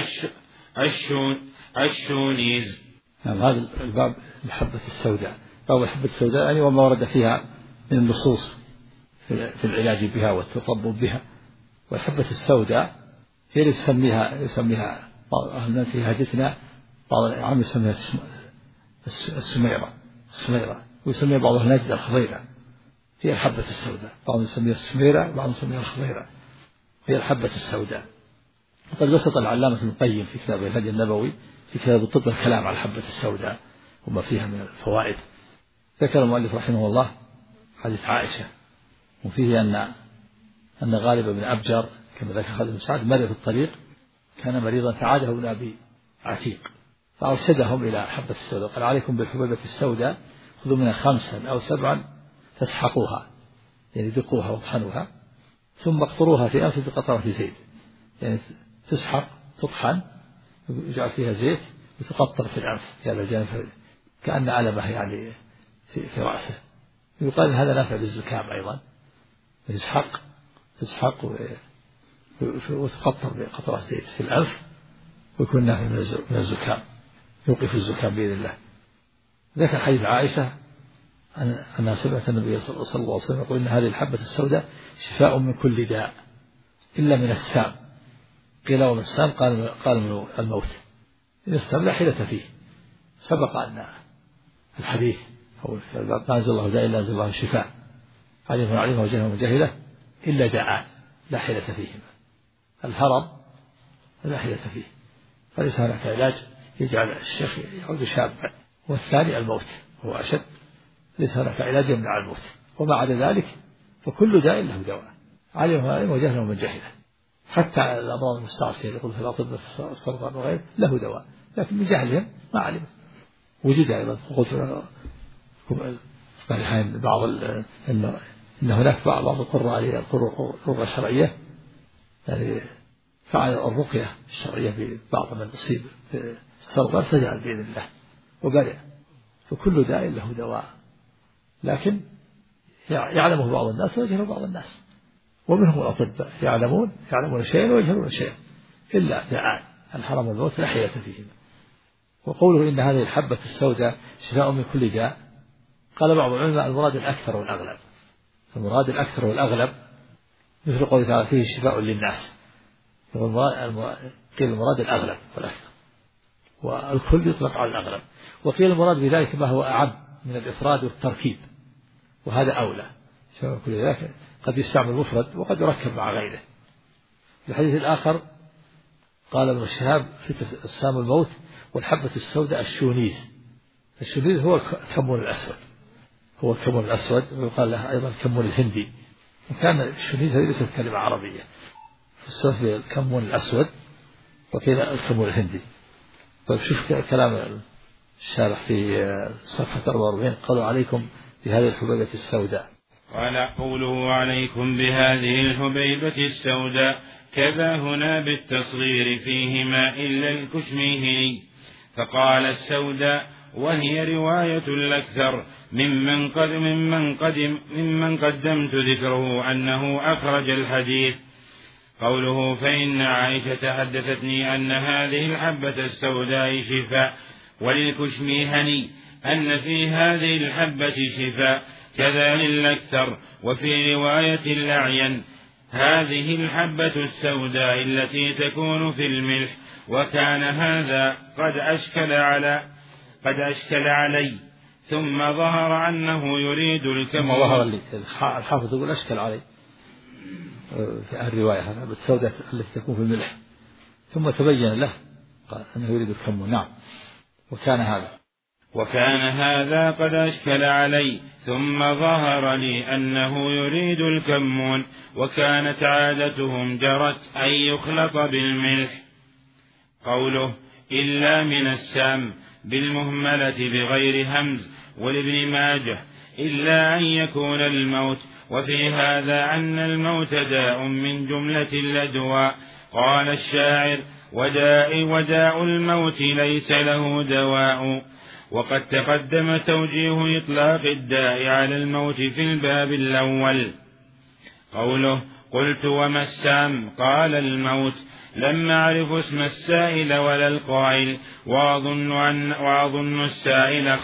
الشونيز. هذا الباب الحبة السوداء، باب الحبة السوداء يعني وما ورد فيها من النصوص في العلاج بها والتطبب بها. والحبة السوداء هي اللي يسميها بعض أهلنا في هاجتنا، بعض العام يسميها السميرة ويسميها بعض أهل نجد الخضيرة. هي الحبة السوداء، بعضهم يسميها السميرة بعضهم يسميها الخضيرة، هي الحبة السوداء. وقد بسط العلامة ابن القيم في كتاب الهدي النبوي في كتاب الطب الكلام على الحبة السوداء وما فيها من الفوائد. ذكر المؤلف رحمه الله حديث عائشة وفيه أن غالب بن أبجر كما ذكر خالد بن سعد مرض في الطريق، كان مريضا فعاده ابن أبي عتيق فأرشدهم إلى حبة السوداء، قال عليكم بالحبيبة السوداء، خذوا منها 5 أو 7 تسحقوها، يعني دقوها واطحنوها، ثم اقطروها في أنف بقطرة زيت، يعني تسحق تطحن يجعل فيها زيت وتقطر في الأنف في هذا الجانب كأن علمه يعني في رأسه. يقال هذا نافع للزكام أيضا، تسحق وتقطر بقطرة زيت في الأنف ويكون نافع من الزكام، يوقف الزكام بإذن الله. ذكر حديث عائشة أنها سمعت النبي صلى الله عليه وسلم يقول إن هذه الحبة السوداء شفاء من كل داء إلا من السام. قيل ومن السام؟ قال من الموت. إن السام لا حيلة فيه، سبق أن الحديث هو ما أنزل الله داء إلا أنزل الله شفاء، عليم وجهله وجهله إلا داء لا حيلة فيهما. الهرم لا حيلة فيه، فليس هناك علاج يجعل الشيخ يعود شابا. والثاني الموت هو أشد، ليس هناك علاج يمنع الموت. وما عدا ذلك فكل داء له دواء، علم وجهله من جهله. حتى الأمراض المستعصية يقول في الأطباء السرطان وغيره له دواء، لكن من جهلهم ما علم. وجد أيضا قلت بعض إن هناك بعض القراء القرى الشرعية يعني فعل الرقية الشرعية ببعض من يصيب السرطان فجعل بإذن الله وبرئ. فكل داء له دواء، لكن يعلمه بعض الناس ويجهله بعض الناس، ومنهم الأطباء يعلمون شيئا ويجهلون شيئا، إلا داء الحرم والموت لا حيلة فيهما. وقوله إن هذه الحبة السوداء شفاء من كل داء، قال بعض العلماء المراد الأكثر والأغلب. المراد الأكثر والأغلب مثل قوله تعالى فيه شفاء للناس، قيل المراد الأغلب والأكثر، والكل يطلق على الأغلب. وقيل المراد بذلك ما هو أعم من الإفراد والتركيب، وهذا أولى. كل ذلك قد يستعمل مفرد وقد يركب مع غيره. في الحديث الآخر قال ابن شهاب في السام الموت والحبة السوداء الشونيز. الشونيز هو الكمون الأسود، ويقال له أيضا الكمون الهندي. وكان الشونيز هذه ليست كلمة عربية، فالسلف الكمون الأسود وقيل الكمون الهندي. طيب شوف كلام الشارح في صفحة 44 قالوا عليكم بهذه الحبيبة السوداء. قال قوله عليكم بهذه الحبيبة السوداء كذا هنا بالتصغير فيهما إلا الكشميهني، فقال السوداء وهي رواية الأكثر ممن قدمت ذكره أنه أخرج الحديث. قوله فإن عائشة حدثتني أن هذه الحبة السوداء شفاء، وللكشميهني أن في هذه الحبة شفاء، كذا للأكثر. وفي رواية الأعين هذه الحبة السوداء التي تكون في الملح، وكان هذا قد أشكل علي ثم ظهر أنه يريد الكمال. ظهر لي الحافظ يقول أشكل علي في الرواية هذا بالسوداء التي تكون في الملح، ثم تبين له قال أنه يريد الكمون. نعم. وكان هذا قد أشكل علي ثم ظهر لي أنه يريد الكمون، وكانت عادتهم جرت أن يخلط بالملح. قوله إلا من السام بالمهملة بغير همز، ولابن ماجه إلا أن يكون الموت. وفي هذا أن الموت داء من جملة الأدواء. قال الشاعر وداء الموت ليس له دواء. وقد تقدم توجيه إطلاق الداء على الموت في الباب الأول. قوله قلت وما السام؟ قال الموت. لم أعرف اسم السائل ولا القائل، وأظن السائل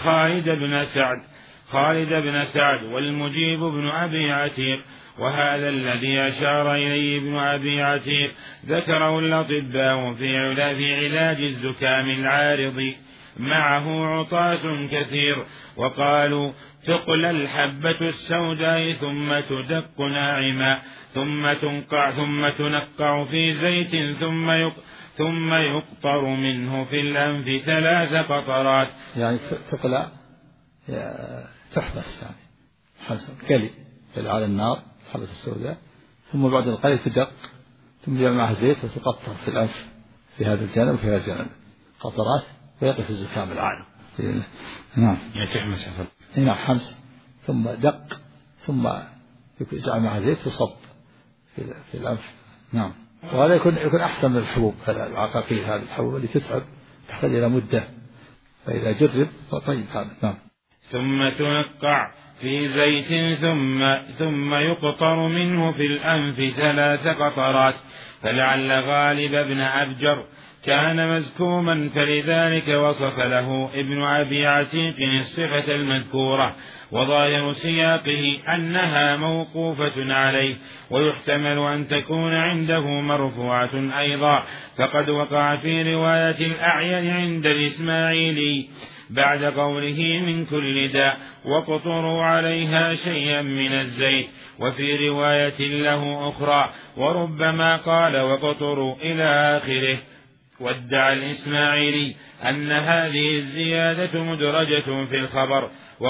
خالد بن سعد والمجيب بن أبي عتيق. وهذا الذي أشار إليه ابن أبي عتيق ذكره الأطباء في علاج الزكام العارض، معه عطاس كثير. وقالوا تقلى الحبة السوداء ثم تدق ناعما ثم تنقع في زيت ثم يقطر منه في الأنف 3 قطرات. يعني تقلى تحبس، يعني قلي على النار الحبة السوداء، ثم بعد القلي تدق، ثم يجعل معها زيت وتقطر في الأنف في هذا الجانب وفي هذا الجانب قطرات، ويقف الزكام العالم. نعم. يتحمس. نعم حمس ثم دق ثم يجعل معها زيت وصب في الأنف. نعم. وهذا يكون أحسن من الحبوب، العقاقير هذه الحبوب اللي تتعب تحتاج إلى مدة، فإذا جرب فطيب هذا. نعم. ثم تنقع في زيت ثم يقطر منه في الأنف 3 قطرات، فلعل غالب بن أبجر كان مزكوما فلذلك وصف له ابن أبي عتيق الصفة المذكورة، وظاهر سياقه أنها موقوفة عليه، ويحتمل أن تكون عنده مرفوعة أيضا، فقد وقع في رواية الأعين عند الإسماعيلي بعد قوله من كل داء وقطروا عليها شيئا من الزيت، وفي رواية له أخرى وربما قال وقطروا إلى آخره. وادعى الإسماعيلي أن هذه الزيادة مدرجة في الخبر،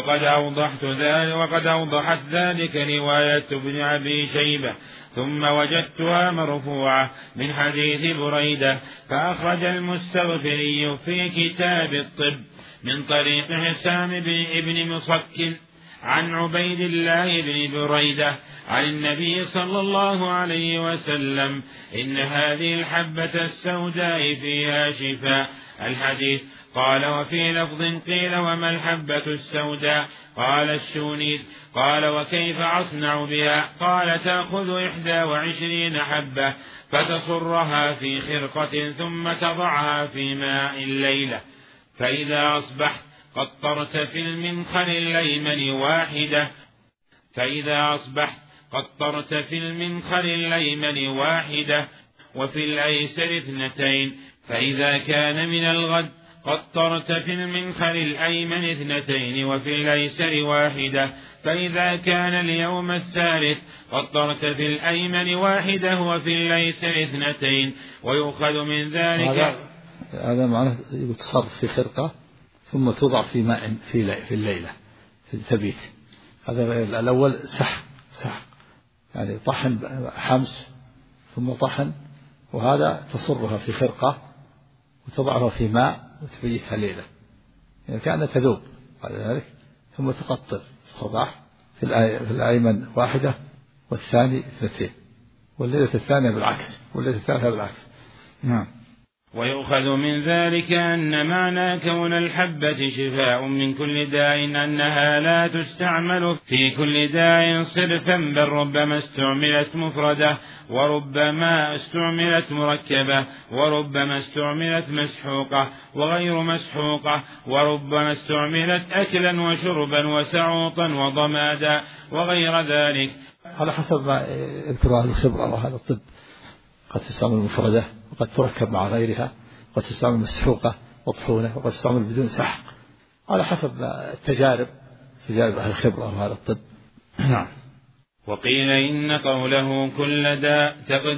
وقد أوضحت ذلك رواية ابن أبي شيبة، ثم وجدتها مرفوعة من حديث بريدة، فأخرج المستغفري في كتاب الطب من طريق حسام بن مصك عن عبيد الله بن بريدة عن النبي صلى الله عليه وسلم إن هذه الحبة السوداء فيها شفاء. الحديث. قال وفي لفظ قيل وما الحبة السوداء؟ قال الشونيس. قال وكيف أصنع بها؟ قال تأخذ 21 حبة فتصرها في خرقة ثم تضعها في ماء الليلة، فإذا أصبحت قطرت في المنخل الأيمن واحدة وفي الأيسر 2، فإذا كان من الغد قطرت في المنخل الأيمن 2 وفي الأيسر 1، فإذا كان اليوم الثالث قطرت في الأيمن 1 وفي الأيسر 2. ويؤخذ من ذلك هذا معناه تصرف في خرقة ثم توضع في ماء في الليلة تبيت. هذا الأول سحق يعني طحن حمس ثم طحن، وهذا تصرها في خرقة وتضعها في ماء وتبيتها ليلة، يعني كأنها تذوب بعد ذلك، ثم تقطر الصباح في الأيمن 1 والثاني 2، والليلة الثانية بالعكس والليلة الثالثة بالعكس. نعم. ويؤخذ من ذلك أن معنى كون الحبة شفاء من كل داء أنها لا تستعمل في كل داء صرفا، بل ربما استعملت مفردة وربما استعملت مركبة وربما استعملت مسحوقة وغير مسحوقة وربما استعملت أكلا وشربا وسعوطا وضمادا وغير ذلك، على حسب ما يذكر أهل الخبرة وهذا الطب. قد تستعمل مفردة وقد تركب مع غيرها، وقد تستعمل مسحوقة وطحونة، وقد تستعمل بدون سحق، على حسب تجارب أهل الخبرة وهذا الطب. نعم. وقيل إن قوله كل داء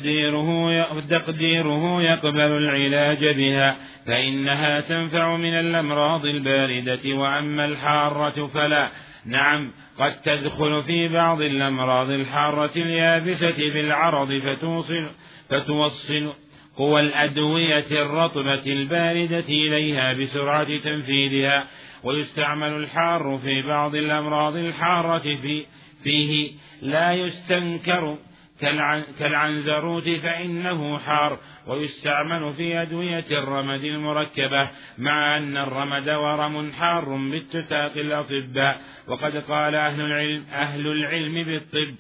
تقديره يقبل العلاج بها، فإنها تنفع من الأمراض الباردة، وأما الحارة فلا. نعم قد تدخل في بعض الأمراض الحارة اليابسة بالعرض فتوصل قوى الأدوية الرطبة الباردة إليها بسرعة تنفيذها. ويستعمل الحار في بعض الأمراض الحارة فيه لا يستنكر كالعنزروت فإنه حار. ويستعمل في أدوية الرمد المركبة، مع أن الرمد ورم حار باتفاق الأطباء. وقد قال أهل العلم بالطب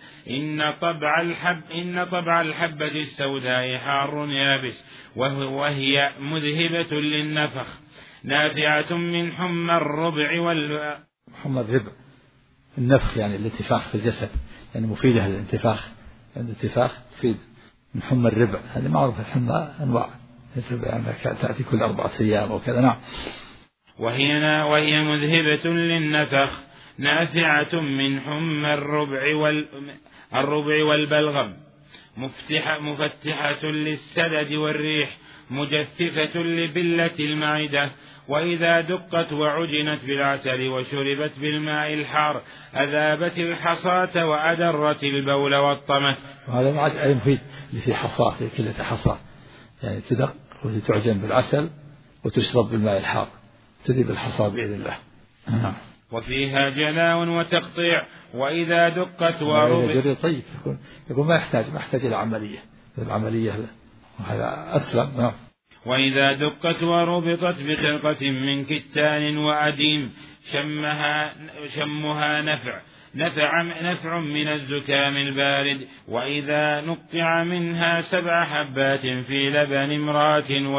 إن طبع الحبة السوداء حار يابس، وهي مذهبة للنفخ، نافعة من حمى الربع حمى الربع النفخ يعني الانتفاخ في الجسد، يعني مفيدة للانتفاخ، يعني الانتفاخ تفيد. من حمى الربع هذه معروفة، الحمى أنواع يعني تأتي كل 4 أيام وكذا. نعم. وهي مذهبة للنفخ، نافعة من حمى الربع والبلغم، مفتحة للسدد والريح، مجثثة لبلة المعدة. وإذا دقت وعجنت بالعسل وشربت بالماء الحار أذابت الحصاة وأدرت البول والطمث. وهذا أي مفيد في حصاة، في كلة حصاة، يعني تدق وتعجن بالعسل وتشرب بالماء الحار، تذيب الحصى بإذن الله. وفيها جلاء وتقطيع، وإذا دقت وربطت طيب يكون ما يحتاج إلى العملية وهذا أسلم. وإذا دقت وربطت بخرقة من كتان وأديم شمها نفع من الزكام البارد. وإذا نقطع منها 7 حبات في لبن امرأة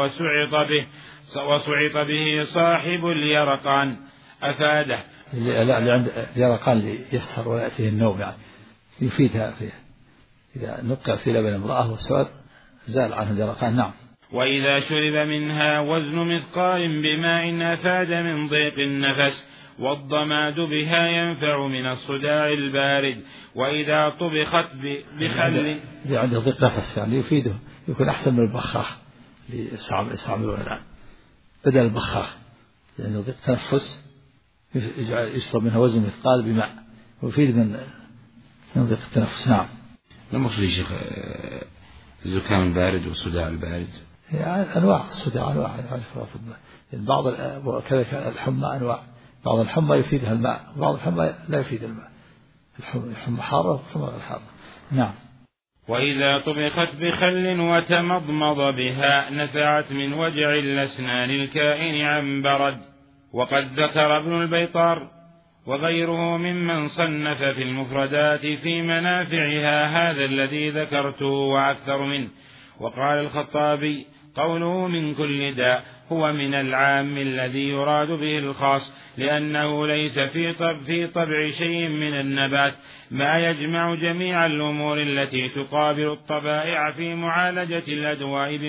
وسعط به صاحب اليرقان أفاده. اللي عند اليرقان اللي يسهر ولا يأتيه النوم يعني يفيدها فيه. إذا نقطع في لبن امرأة وسعط زال عنه اليرقان. نعم. وإذا شرب منها وزن مثقال بماء أفاد من ضيق النفس، والضماد بها ينفع من الصداع البارد. وإذا طبخت بخل عنده ضيق نفس يعني يفيده، يكون أحسن من البخاخ اللي يستعملون الآن بدل البخاخ، لأنه ضيق تنفس يشرب منها وزن مثقال بماء ويفيد من ضيق التنفس. نعم. ما مقصود يا شيخ الزكام البارد والصداع البارد؟ يعني أنواع الصداع أنواع بعض كذلك الحمى أنواع، بعض الحمى يفيدها الماء وبعض الحمى لا يفيد الماء، الحمى حارة والحمى غير حارة. نعم. وإذا طبخت بخل وتمضمض بها نفعت من وجع الأسنان الكائن عن برد. وقد ذكر ابن البيطار وغيره ممن صنف في المفردات في منافعها هذا الذي ذكرته وأكثر منه. وقال الخطابي قوله من كل داء هو من العام الذي يراد به الخاص، لأنه ليس في طبع شيء من النبات ما يجمع جميع الأمور التي تقابل الطبائع في معالجة الأدواء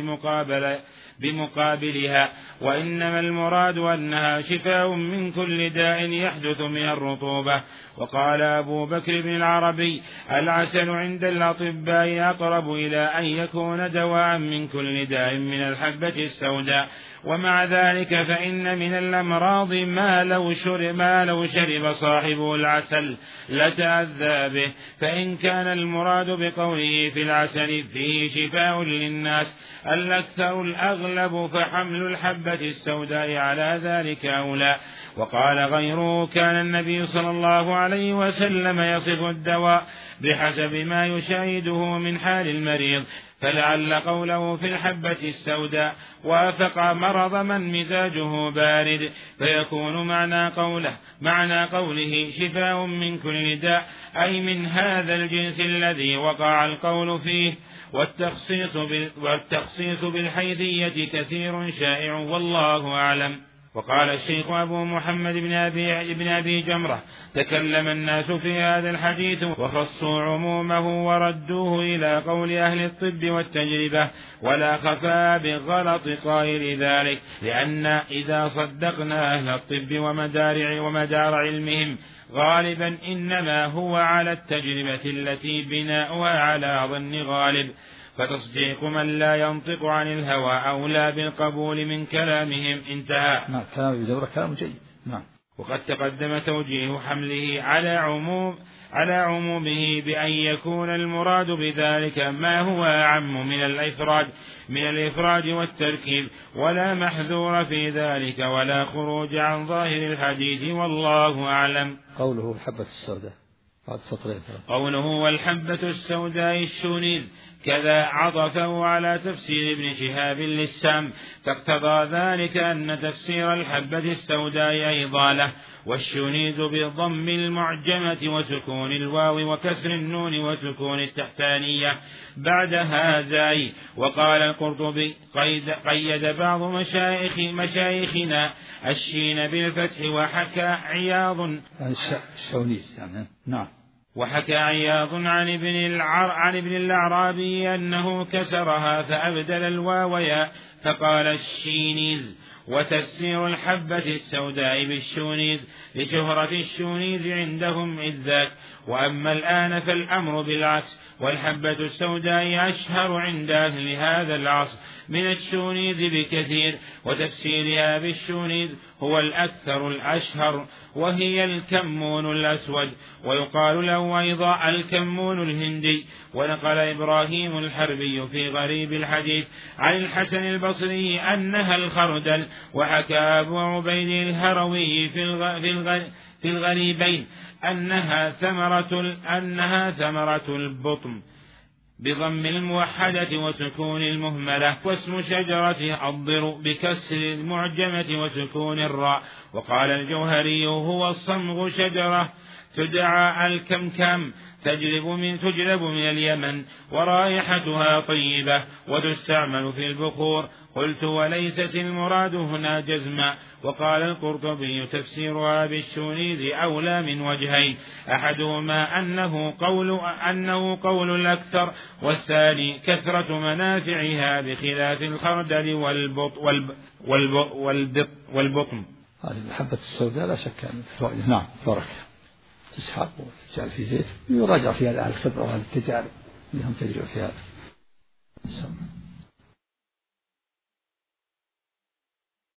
بمقابلها، وإنما المراد أنها شفاء من كل داء يحدث من الرطوبة. وقال أبو بكر بن العربي العسل عند الأطباء أقرب إلى أن يكون دواء من كل داء من الحبة السوداء. ومع ذلك فإن من الأمراض ما لو شرب صاحبه العسل لتأذى به، فإن كان المراد بقوله في العسل فيه شفاء للناس الأكثر الأغلب فحمل الحبة السوداء على ذلك أولى. وقال غيره كان النبي صلى الله عليه وسلم يصف الدواء بحسب ما يشاهده من حال المريض، فلعل قوله في الحبة السوداء وافق مرض من مزاجه بارد، فيكون معنى قوله شفاء من كل داء أي من هذا الجنس الذي وقع القول فيه. والتخصيص بالحيثية كثير شائع والله أعلم. وقال الشيخ أبو محمد بن أبي جمرة تكلم الناس في هذا الحديث وخصوا عمومه وردوه إلى قول أهل الطب والتجربة، ولا خفاء بغلط قائل ذلك، لأن إذا صدقنا أهل الطب ومدار علمهم غالبا إنما هو على التجربة التي بناؤها على ظن غالب، فتصديق من لا ينطق عن الهوى أولى بالقبول من كلامهم. انتهى. نعم. كلام بدورة كلام جيد. نعم. وقد تقدم توجيه حمله على عمومه بأن يكون المراد بذلك ما هو أعم من الإفراد والتركيب، ولا محذور في ذلك ولا خروج عن ظاهر الحديث والله أعلم. قوله الحبة السوداء بعد سطرين. قوله والحبة السوداء الشونيز كذا عطفه على تفسير ابن شهاب للسام، فاقتضى ذلك أن تفسير الحبة السوداء أيضا له، والشونيز بضم المعجمة وسكون الواو وكسر النون وسكون التحتانية بعدها زاي. وقال القرطبي قيد بعض مشايخنا الشين بالفتح، وحكى عياض الشونيز يعني. نعم. وحكى عياض عن ابن الأعرابي أنه كسرها فأبدل الواويا فقال الشينيز. وتفسير الحبة السوداء بالشونيز لشهرة الشونيز عندهم إذ ذاك، وأما الآن فالأمر بالعكس، والحبة السوداء أشهر عند أهل هذا العصر من الشونيز بكثير، وتفسيرها بالشونيز هو الأكثر الأشهر، وهي الكمون الأسود، ويقال له أيضا الكمون الهندي. ونقل إبراهيم الحربي في غريب الحديث عن الحسن البصري أنها الخردل، وحكى أبو عبيد الهروي في الغريبين أنها ثمرة البطم بضم الموحدة وسكون المهملة، واسم شجرة الضر بكسر المعجمة وسكون الراء. وقال الجوهري هو الصمغ شجرة تدعى الكمكم تجلب من اليمن ورائحتها طيبة وتستعمل في البخور. قلت وليست المراد هنا جزما. وقال القرطبي تفسيرها بالشونيز أولى من وجهين، أحدهما أنه قول الأكثر، والثاني كثرة منافعها بخلاف الخردل والبطم. هذه الحبة السوداء لا شك أن فوائدها نعم بركة، تسحب وتجعل في زيت، يراجع في هذا الخبرة وهذه التجارب اللي هم تجربوا في هذا.